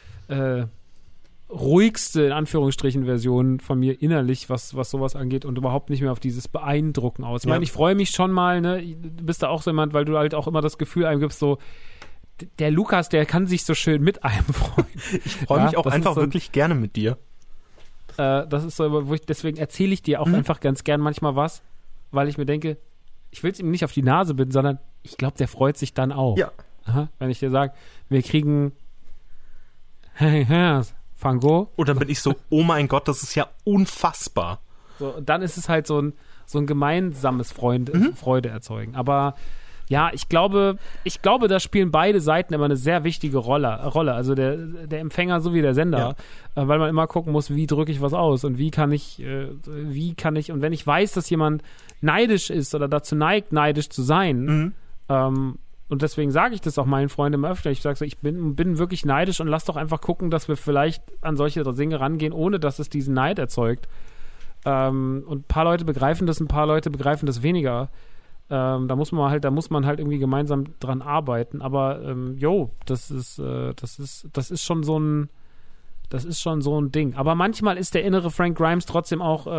Speaker 1: ruhigste, in Anführungsstrichen, Version von mir innerlich, was sowas angeht und überhaupt nicht mehr auf dieses Beeindrucken aus. Ich meine, ich freue mich schon mal, ne? Du bist da auch so jemand, weil du halt auch immer das Gefühl einem gibst, so, der Lukas, der kann sich so schön mit einem freuen.
Speaker 2: Ich freue mich auch einfach so, wirklich gerne mit dir.
Speaker 1: Das ist so, deswegen erzähle ich dir auch einfach ganz gern manchmal was, weil ich mir denke, ich will es ihm nicht auf die Nase binden, sondern ich glaube, der freut sich dann auch.
Speaker 2: Ja.
Speaker 1: Aha, wenn ich dir sage, wir kriegen Van Gogh.
Speaker 2: Und dann bin ich so, oh mein Gott, das ist ja unfassbar.
Speaker 1: So, und dann ist es halt so ein gemeinsames Freude erzeugen. Aber ja, ich glaube, da spielen beide Seiten immer eine sehr wichtige Rolle. Also der Empfänger sowie der Sender, weil man immer gucken muss, wie drücke ich was aus und wie kann ich, und wenn ich weiß, dass jemand neidisch ist oder dazu neigt, neidisch zu sein, und deswegen sage ich das auch meinen Freunden immer öfter. Ich sage so, ich bin wirklich neidisch und lass doch einfach gucken, dass wir vielleicht an solche Dinge rangehen, ohne dass es diesen Neid erzeugt. Und ein paar Leute begreifen das, ein paar Leute begreifen das weniger. Da muss man halt irgendwie gemeinsam dran arbeiten. Aber das ist schon so ein Ding. Aber manchmal ist der innere Frank Grimes trotzdem auch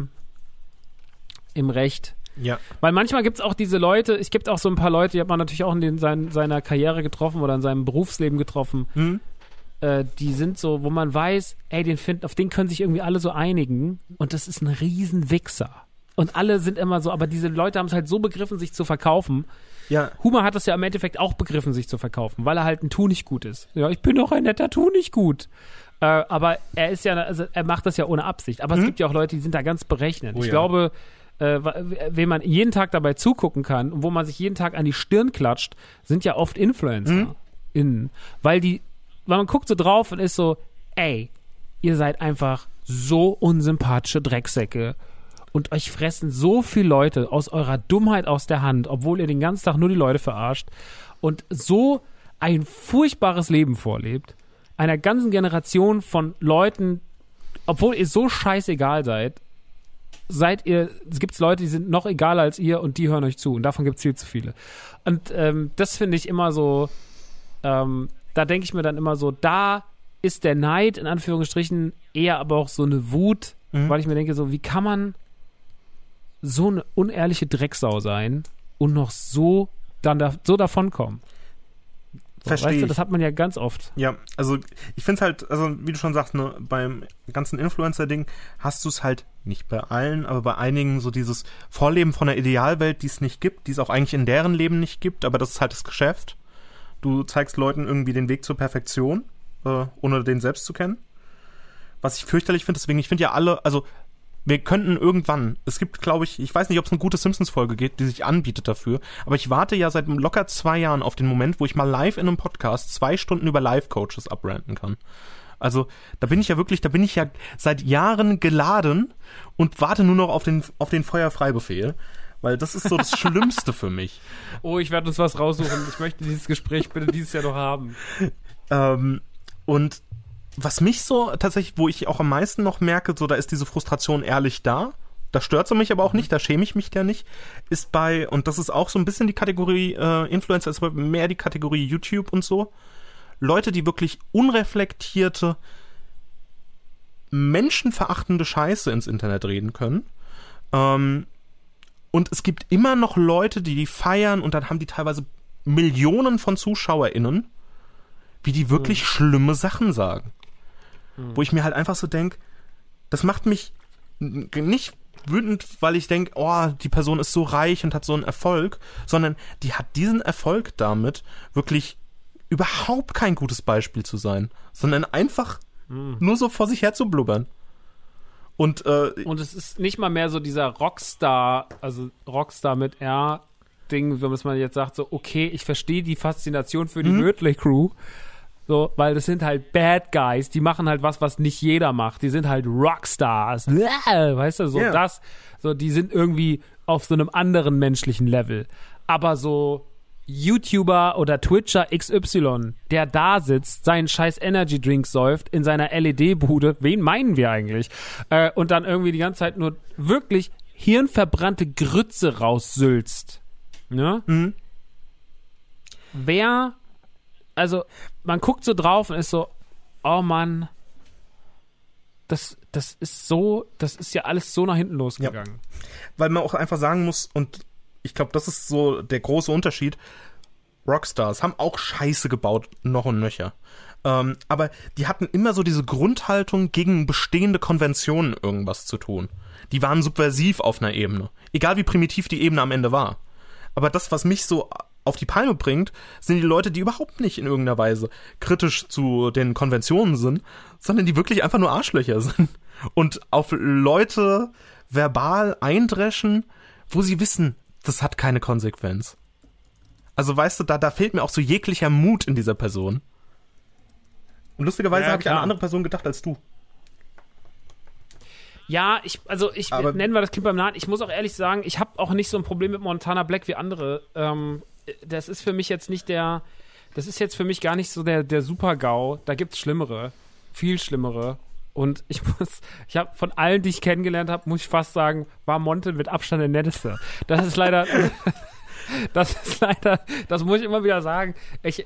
Speaker 1: im Recht.
Speaker 2: Ja.
Speaker 1: Weil manchmal gibt es auch diese Leute, es gibt auch so ein paar Leute, die hat man natürlich auch in seiner Karriere getroffen oder in seinem Berufsleben getroffen, die sind so, wo man weiß, ey, auf den können sich irgendwie alle so einigen und das ist ein Riesenwichser. Und alle sind immer so, aber diese Leute haben es halt so begriffen, sich zu verkaufen.
Speaker 2: Ja.
Speaker 1: Huber hat es ja im Endeffekt auch begriffen, sich zu verkaufen, weil er halt ein Tu-nicht-gut ist. Ja, ich bin doch ein netter Tu-nicht-gut. Aber er ist ja, also er macht das ja ohne Absicht. Aber es gibt ja auch Leute, die sind da ganz berechnend. Ich glaube, wem man jeden Tag dabei zugucken kann und wo man sich jeden Tag an die Stirn klatscht, sind ja oft Influencer. Weil man guckt so drauf und ist so, ey, ihr seid einfach so unsympathische Drecksäcke und euch fressen so viele Leute aus eurer Dummheit aus der Hand, obwohl ihr den ganzen Tag nur die Leute verarscht und so ein furchtbares Leben vorlebt, einer ganzen Generation von Leuten, obwohl ihr so scheißegal seid, es gibt Leute, die sind noch egaler als ihr und die hören euch zu und davon gibt es viel zu viele. Und das finde ich immer so, da denke ich mir dann immer so, da ist der Neid in Anführungsstrichen eher aber auch so eine Wut, weil ich mir denke so, wie kann man so eine unehrliche Drecksau sein und noch so davonkommen?
Speaker 2: Verstehe
Speaker 1: weißt du, das hat man ja ganz oft.
Speaker 2: Ja, also ich finde es halt, also wie du schon sagst, ne, beim ganzen Influencer-Ding hast du es halt nicht bei allen, aber bei einigen so dieses Vorleben von einer Idealwelt, die es nicht gibt, die es auch eigentlich in deren Leben nicht gibt, aber das ist halt das Geschäft. Du zeigst Leuten irgendwie den Weg zur Perfektion, ohne den selbst zu kennen. Was ich fürchterlich finde, deswegen, ich finde ja alle, also wir könnten irgendwann, es gibt, glaube ich weiß nicht, ob es eine gute Simpsons-Folge gibt, die sich anbietet dafür, aber ich warte ja seit locker 2 Jahren auf den Moment, wo ich mal live in einem Podcast 2 Stunden über Life-Coaches abranten kann. Also, da bin ich ja seit Jahren geladen und warte nur noch auf den Feuerfreibefehl, weil das ist so das Schlimmste für mich.
Speaker 1: Oh, ich werde uns was raussuchen. Ich möchte dieses Gespräch bitte dieses Jahr noch haben.
Speaker 2: Und was mich so tatsächlich, wo ich auch am meisten noch merke, so da ist diese Frustration ehrlich da, da stört sie mich aber auch nicht, da schäme ich mich ja nicht, ist und das ist auch so ein bisschen die Kategorie Influencer, ist aber mehr die Kategorie YouTube und so, Leute, die wirklich unreflektierte, menschenverachtende Scheiße ins Internet reden können. Und es gibt immer noch Leute, die feiern und dann haben die teilweise Millionen von ZuschauerInnen, wie die wirklich schlimme Sachen sagen. Wo ich mir halt einfach so denke, das macht mich nicht wütend, weil ich denke, oh, die Person ist so reich und hat so einen Erfolg, sondern die hat diesen Erfolg damit, wirklich überhaupt kein gutes Beispiel zu sein, sondern einfach nur so vor sich her zu blubbern. Und
Speaker 1: es ist nicht mal mehr so dieser Rockstar, also Rockstar mit R-Ding, wenn man jetzt sagt, so, okay, ich verstehe die Faszination für die Mötley Crew, so, weil das sind halt Bad Guys, die machen halt was nicht jeder macht, die sind halt Rockstars, weißt du, so das, so, die sind irgendwie auf so einem anderen menschlichen Level, aber so YouTuber oder Twitcher XY, der da sitzt, seinen scheiß Energy Drink säuft in seiner LED-Bude, wen meinen wir eigentlich? Und dann irgendwie die ganze Zeit nur wirklich hirnverbrannte Grütze raussülzt. Ne?
Speaker 2: Mhm.
Speaker 1: Also man guckt so drauf und ist so, oh Mann, das ist ja alles so nach hinten losgegangen.
Speaker 2: Ja. Weil man auch einfach sagen muss, und ich glaube, das ist so der große Unterschied. Rockstars haben auch Scheiße gebaut, noch und nöcher. Aber die hatten immer so diese Grundhaltung, gegen bestehende Konventionen irgendwas zu tun. Die waren subversiv auf einer Ebene. Egal wie primitiv die Ebene am Ende war. Aber das, was mich so auf die Palme bringt, sind die Leute, die überhaupt nicht in irgendeiner Weise kritisch zu den Konventionen sind, sondern die wirklich einfach nur Arschlöcher sind. Und auf Leute verbal eindreschen, wo sie wissen, das hat keine Konsequenz. Also weißt du, da fehlt mir auch so jeglicher Mut in dieser Person. Und lustigerweise habe ich an eine andere Person gedacht als du.
Speaker 1: Ja, nennen wir das Kind beim Namen. Ich muss auch ehrlich sagen, ich habe auch nicht so ein Problem mit Montana Black wie andere. Das ist für mich jetzt nicht das ist jetzt für mich gar nicht so der Super-GAU. Da gibt's Schlimmere, viel Schlimmere. Und ich habe von allen, die ich kennengelernt habe, muss ich fast sagen, war Monte mit Abstand der Netteste. Das ist leider, das muss ich immer wieder sagen.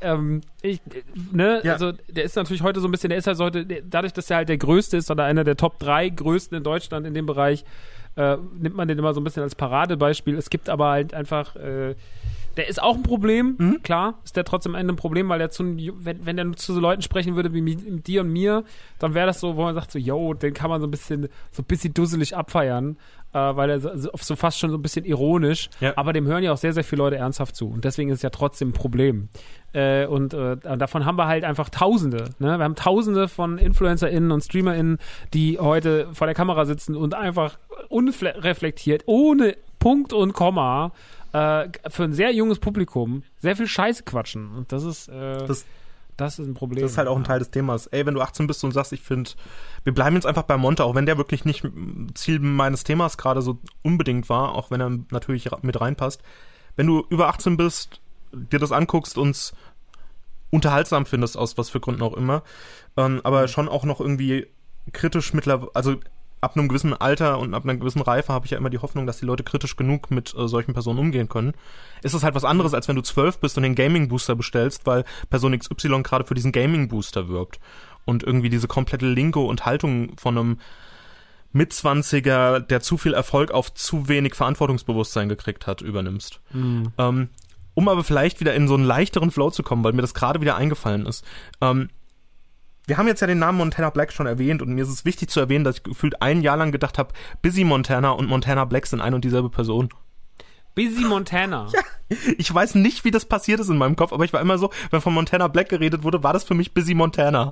Speaker 1: Also der ist natürlich heute so ein bisschen, der ist halt heute, dadurch, dass er halt der Größte ist oder einer der Top 3 Größten in Deutschland in dem Bereich, nimmt man den immer so ein bisschen als Paradebeispiel. Es gibt aber halt einfach, der ist auch ein Problem, klar, ist der trotzdem am Ende ein Problem, weil er wenn der zu so Leuten sprechen würde wie mit dir und mir, dann wäre das so, wo man sagt so, yo, den kann man so ein bisschen dusselig abfeiern, weil er so fast schon so ein bisschen ironisch, aber dem hören ja auch sehr, sehr viele Leute ernsthaft zu und deswegen ist es ja trotzdem ein Problem. Und davon haben wir halt einfach Tausende, ne? Wir haben Tausende von InfluencerInnen und StreamerInnen, die heute vor der Kamera sitzen und einfach unreflektiert, ohne Punkt und Komma, für ein sehr junges Publikum sehr viel Scheiße quatschen. Und das ist ein Problem.
Speaker 2: Das ist halt auch ein Teil des Themas. Ey, wenn du 18 bist und sagst, ich finde, wir bleiben jetzt einfach bei Monte, auch wenn der wirklich nicht Ziel meines Themas gerade so unbedingt war, auch wenn er natürlich mit reinpasst. Wenn du über 18 bist, dir das anguckst und unterhaltsam findest, aus was für Gründen auch immer, aber schon auch noch irgendwie kritisch mittlerweile, also ab einem gewissen Alter und ab einer gewissen Reife habe ich ja immer die Hoffnung, dass die Leute kritisch genug mit solchen Personen umgehen können. Ist es halt was anderes, als wenn du 12 bist und den Gaming-Booster bestellst, weil Person XY gerade für diesen Gaming-Booster wirbt und irgendwie diese komplette Lingo und Haltung von einem Mitzwanziger, der zu viel Erfolg auf zu wenig Verantwortungsbewusstsein gekriegt hat, übernimmst. Um aber vielleicht wieder in so einen leichteren Flow zu kommen, weil mir das gerade wieder eingefallen ist. Wir haben jetzt ja den Namen Montana Black schon erwähnt und mir ist es wichtig zu erwähnen, dass ich gefühlt ein Jahr lang gedacht habe, Busy Montana und Montana Black sind eine und dieselbe Person.
Speaker 1: Busy Montana?
Speaker 2: Ja, ich weiß nicht, wie das passiert ist in meinem Kopf, aber ich war immer so, wenn von Montana Black geredet wurde, war das für mich Busy Montana.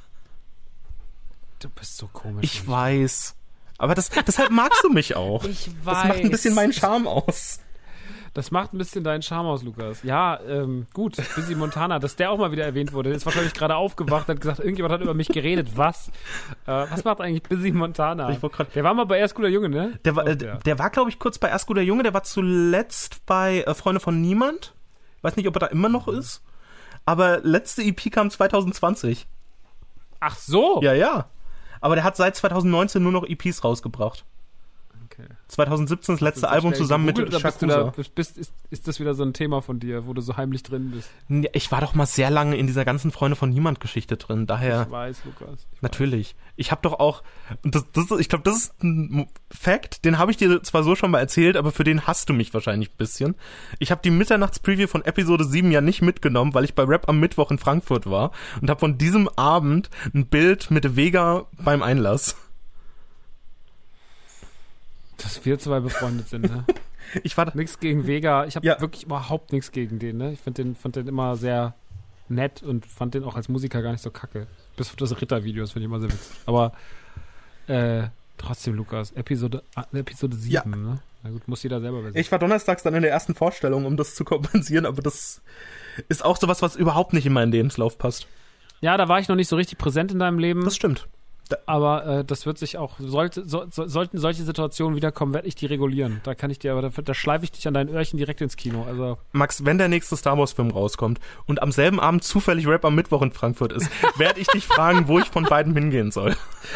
Speaker 1: Du bist so komisch.
Speaker 2: Ich weiß. Aber deshalb magst du mich auch.
Speaker 1: Ich weiß.
Speaker 2: Das macht ein bisschen meinen Charme aus.
Speaker 1: Das macht ein bisschen deinen Charme aus, Lukas. Ja, gut, Busy Montana, dass der auch mal wieder erwähnt wurde. Der ist wahrscheinlich gerade aufgewacht und hat gesagt, irgendjemand hat über mich geredet. Was? Was macht eigentlich Busy Montana? Der war mal bei Erst guter Junge, ne?
Speaker 2: Der war, glaube ich, kurz bei Erst guter Junge. Der war zuletzt bei Freunde von Niemand. Weiß nicht, ob er da immer noch ist. Aber letzte EP kam 2020.
Speaker 1: Ach so?
Speaker 2: Ja. Aber der hat seit 2019 nur noch EPs rausgebracht.
Speaker 1: Okay.
Speaker 2: 2017 das letzte Album zusammen mit
Speaker 1: Shakusa. Ist das wieder so ein Thema von dir, wo du so heimlich drin bist?
Speaker 2: Ich war doch mal sehr lange in dieser ganzen Freunde von Niemand-Geschichte drin, daher...
Speaker 1: Ich weiß, Lukas.
Speaker 2: Natürlich. Ich habe doch auch... ich glaube, das ist ein Fact, den habe ich dir zwar so schon mal erzählt, aber für den hasst du mich wahrscheinlich ein bisschen. Ich habe die Mitternachtspreview von Episode 7 ja nicht mitgenommen, weil ich bei Rap am Mittwoch in Frankfurt war und habe von diesem Abend ein Bild mit Vega beim Einlass.
Speaker 1: Dass wir zwei befreundet sind, ne? Nichts gegen Vega. Ich habe wirklich überhaupt nichts gegen den, ne? Ich fand den immer sehr nett und fand den auch als Musiker gar nicht so kacke. Bis auf das Ritter-Video, finde ich immer sehr witzig. Aber trotzdem, Lukas, Episode 7, ne? Na gut, muss jeder selber wissen.
Speaker 2: Ich war donnerstags dann in der ersten Vorstellung, um das zu kompensieren, aber das ist auch sowas, was überhaupt nicht in meinen Lebenslauf passt. Ja,
Speaker 1: da war ich noch nicht so richtig präsent in deinem Leben.
Speaker 2: Das stimmt.
Speaker 1: Aber das wird sich auch, sollten solche Situationen wiederkommen, werde ich die regulieren. Da kann ich dir, aber da schleife ich dich an deinen Öhrchen direkt ins Kino. Also
Speaker 2: Max, wenn der nächste Star Wars Film rauskommt und am selben Abend zufällig Rap am Mittwoch in Frankfurt ist, werde ich dich fragen, wo ich von beiden hingehen soll.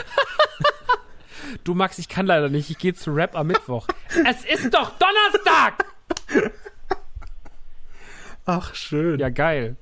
Speaker 1: Du Max, ich kann leider nicht, ich gehe zu Rap am Mittwoch. Es ist doch Donnerstag!
Speaker 2: Ach, schön.
Speaker 1: Ja, geil.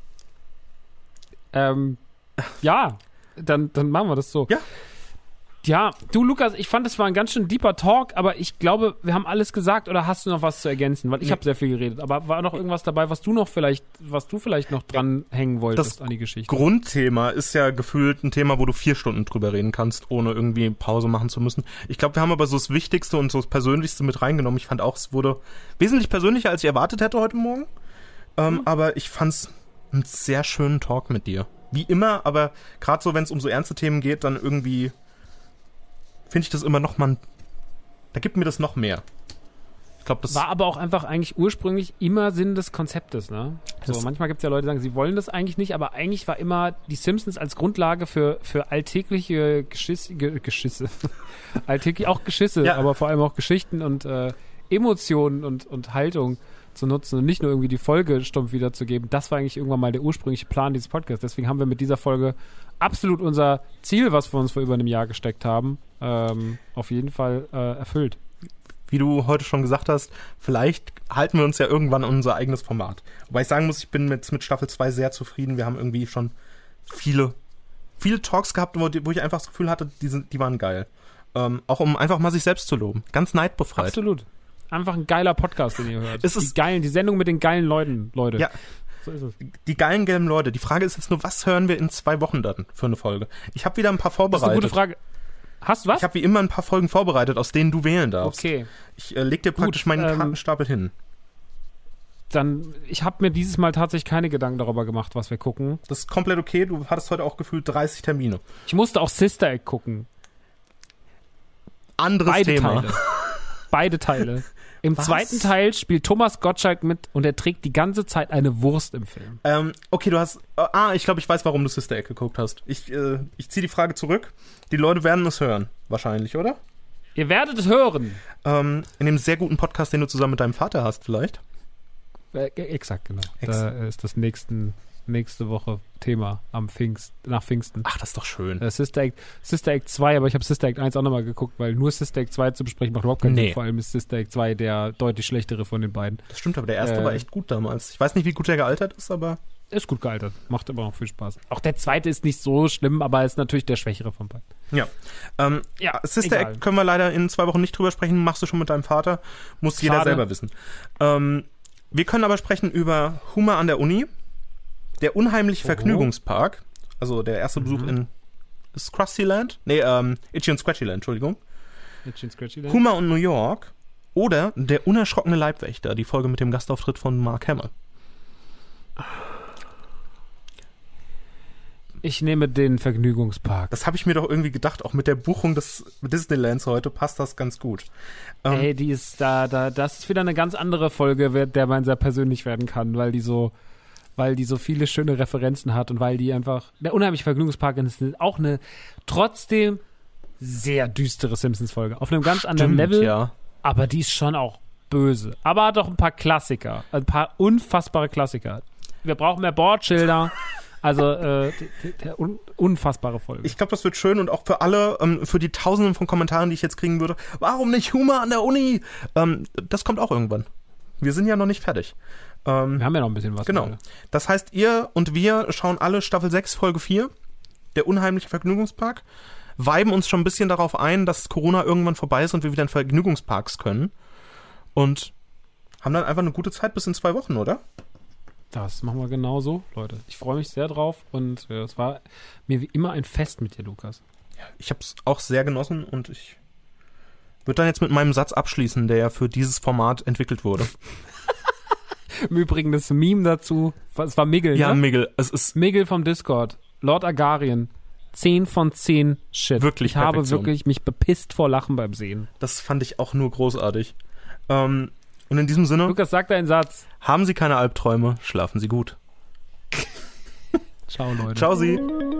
Speaker 1: Ja, dann machen wir das so.
Speaker 2: Ja.
Speaker 1: Ja, du Lukas, ich fand, es war ein ganz schön deeper Talk, aber ich glaube, wir haben alles gesagt, oder hast du noch was zu ergänzen? Weil ich habe sehr viel geredet, aber war noch irgendwas dabei, was du vielleicht noch dranhängen wolltest an die Geschichte?
Speaker 2: Das Grundthema ist ja gefühlt ein Thema, wo du 4 Stunden drüber reden kannst, ohne irgendwie Pause machen zu müssen. Ich glaube, wir haben aber so das Wichtigste und so das Persönlichste mit reingenommen. Ich fand auch, es wurde wesentlich persönlicher, als ich erwartet hätte heute Morgen. Aber ich fand's einen sehr schönen Talk mit dir. Wie immer, aber gerade so, wenn es um so ernste Themen geht, dann irgendwie finde ich das immer noch mal, da gibt mir das noch mehr. Ich glaube, das
Speaker 1: war aber auch einfach eigentlich ursprünglich immer Sinn des Konzeptes, ne? So, manchmal gibt es ja Leute, die sagen, sie wollen das eigentlich nicht, aber eigentlich war immer die Simpsons als Grundlage für alltägliche Geschisse. Alltäglich auch Geschisse, ja. Aber vor allem auch Geschichten und Emotionen und Haltung zu nutzen und nicht nur irgendwie die Folge stumpf wiederzugeben. Das war eigentlich irgendwann mal der ursprüngliche Plan dieses Podcasts. Deswegen haben wir mit dieser Folge absolut unser Ziel, was wir uns vor über einem Jahr gesteckt haben, auf jeden Fall erfüllt.
Speaker 2: Wie du heute schon gesagt hast, vielleicht halten wir uns ja irgendwann an unser eigenes Format. Wobei ich sagen muss, ich bin mit Staffel 2 sehr zufrieden. Wir haben irgendwie schon viele Talks gehabt, wo ich einfach das Gefühl hatte, die waren geil. Auch um einfach mal sich selbst zu loben. Ganz neidbefreit.
Speaker 1: Absolut. Einfach ein geiler Podcast, den ihr hört. Die Sendung mit den geilen Leuten, Leute.
Speaker 2: Ja. So ist es. Die geilen gelben Leute. Die Frage ist jetzt nur, was hören wir in 2 Wochen dann für eine Folge? Ich habe wieder ein paar vorbereitet. Das ist eine gute
Speaker 1: Frage. Hast du was?
Speaker 2: Ich habe wie immer ein paar Folgen vorbereitet, aus denen du wählen darfst.
Speaker 1: Okay.
Speaker 2: Ich leg dir praktisch meinen Kartenstapel hin.
Speaker 1: Ich habe mir dieses Mal tatsächlich keine Gedanken darüber gemacht, was wir gucken.
Speaker 2: Das ist komplett okay. Du hattest heute auch gefühlt 30 Termine.
Speaker 1: Ich musste auch Sister Act gucken.
Speaker 2: Anderes Thema.
Speaker 1: Beide Teile. Im zweiten Teil spielt Thomas Gottschalk mit und er trägt die ganze Zeit eine Wurst im Film.
Speaker 2: Okay, du hast... ich glaube, ich weiß, warum du Sister Act geguckt hast. Ich ziehe die Frage zurück. Die Leute werden es hören, wahrscheinlich, oder?
Speaker 1: Ihr werdet es hören.
Speaker 2: In dem sehr guten Podcast, den du zusammen mit deinem Vater hast, vielleicht?
Speaker 1: Exakt, genau. Da ist das nächste Woche Thema nach Pfingsten.
Speaker 2: Ach, das ist doch schön.
Speaker 1: Sister Act 2, aber ich habe Sister Act 1 auch nochmal geguckt, weil nur Sister Act 2 zu besprechen macht überhaupt keinen Sinn. Vor allem ist Sister Act 2 der deutlich schlechtere von den beiden.
Speaker 2: Das stimmt, aber der erste war echt gut damals. Ich weiß nicht, wie gut der gealtert ist, aber...
Speaker 1: Ist gut gealtert. Macht aber noch viel Spaß. Auch der zweite ist nicht so schlimm, aber ist natürlich der schwächere von beiden.
Speaker 2: Ja. Sister Act können wir leider in 2 Wochen nicht drüber sprechen. Machst du schon mit deinem Vater. Muss jeder selber wissen. Wir können aber sprechen über Humor an der Uni. Der unheimliche Vergnügungspark, also der erste Besuch in Scrustyland? Itchy und Scratchyland, Entschuldigung.
Speaker 1: Itchy und Scratchyland.
Speaker 2: Humor und New York oder Der unerschrockene Leibwächter, die Folge mit dem Gastauftritt von Mark Hamill.
Speaker 1: Ich nehme den Vergnügungspark.
Speaker 2: Das habe ich mir doch irgendwie gedacht, auch mit der Buchung des Disneylands heute passt das ganz gut.
Speaker 1: Die ist das ist wieder eine ganz andere Folge, der man sehr persönlich werden kann, weil die so viele schöne Referenzen hat und weil die einfach, der unheimliche Vergnügungspark ist auch eine trotzdem sehr düstere Simpsons-Folge. Auf einem ganz anderen Level,
Speaker 2: ja.
Speaker 1: Aber die ist schon auch böse. Aber hat auch ein paar Klassiker, ein paar unfassbare Klassiker. Wir brauchen mehr Bordschilder. Also, unfassbare Folge.
Speaker 2: Ich glaube, das wird schön und auch für alle, für die Tausenden von Kommentaren, die ich jetzt kriegen würde. Warum nicht Humor an der Uni? Das kommt auch irgendwann. Wir sind ja noch nicht fertig.
Speaker 1: Wir haben ja noch ein bisschen was.
Speaker 2: Genau.
Speaker 1: Heute.
Speaker 2: Das heißt, ihr und wir schauen alle Staffel 6, Folge 4, der unheimliche Vergnügungspark, weiben uns schon ein bisschen darauf ein, dass Corona irgendwann vorbei ist und wir wieder in Vergnügungsparks können. Und haben dann einfach eine gute Zeit bis in 2 Wochen, oder?
Speaker 1: Das machen wir genauso, Leute. Ich freue mich sehr drauf und es war mir wie immer ein Fest mit dir, Lukas.
Speaker 2: Ja, ich habe es auch sehr genossen und ich Wird dann jetzt mit meinem Satz abschließen, der ja für dieses Format entwickelt wurde.
Speaker 1: Im Übrigen das Meme dazu, es war Miggle,
Speaker 2: Ja,
Speaker 1: ne?
Speaker 2: Miggle. Es ist
Speaker 1: Miggle vom Discord. Lord Agarien. 10 von 10 Shit.
Speaker 2: Wirklich
Speaker 1: Ich habe
Speaker 2: Perfektion.
Speaker 1: wirklich mich bepisst vor Lachen beim Sehen.
Speaker 2: Das fand ich auch nur großartig. Und in diesem Sinne,
Speaker 1: Lukas, sag deinen Satz.
Speaker 2: haben Sie keine Albträume, schlafen Sie gut.
Speaker 1: Ciao, Leute.
Speaker 2: Ciao Sie.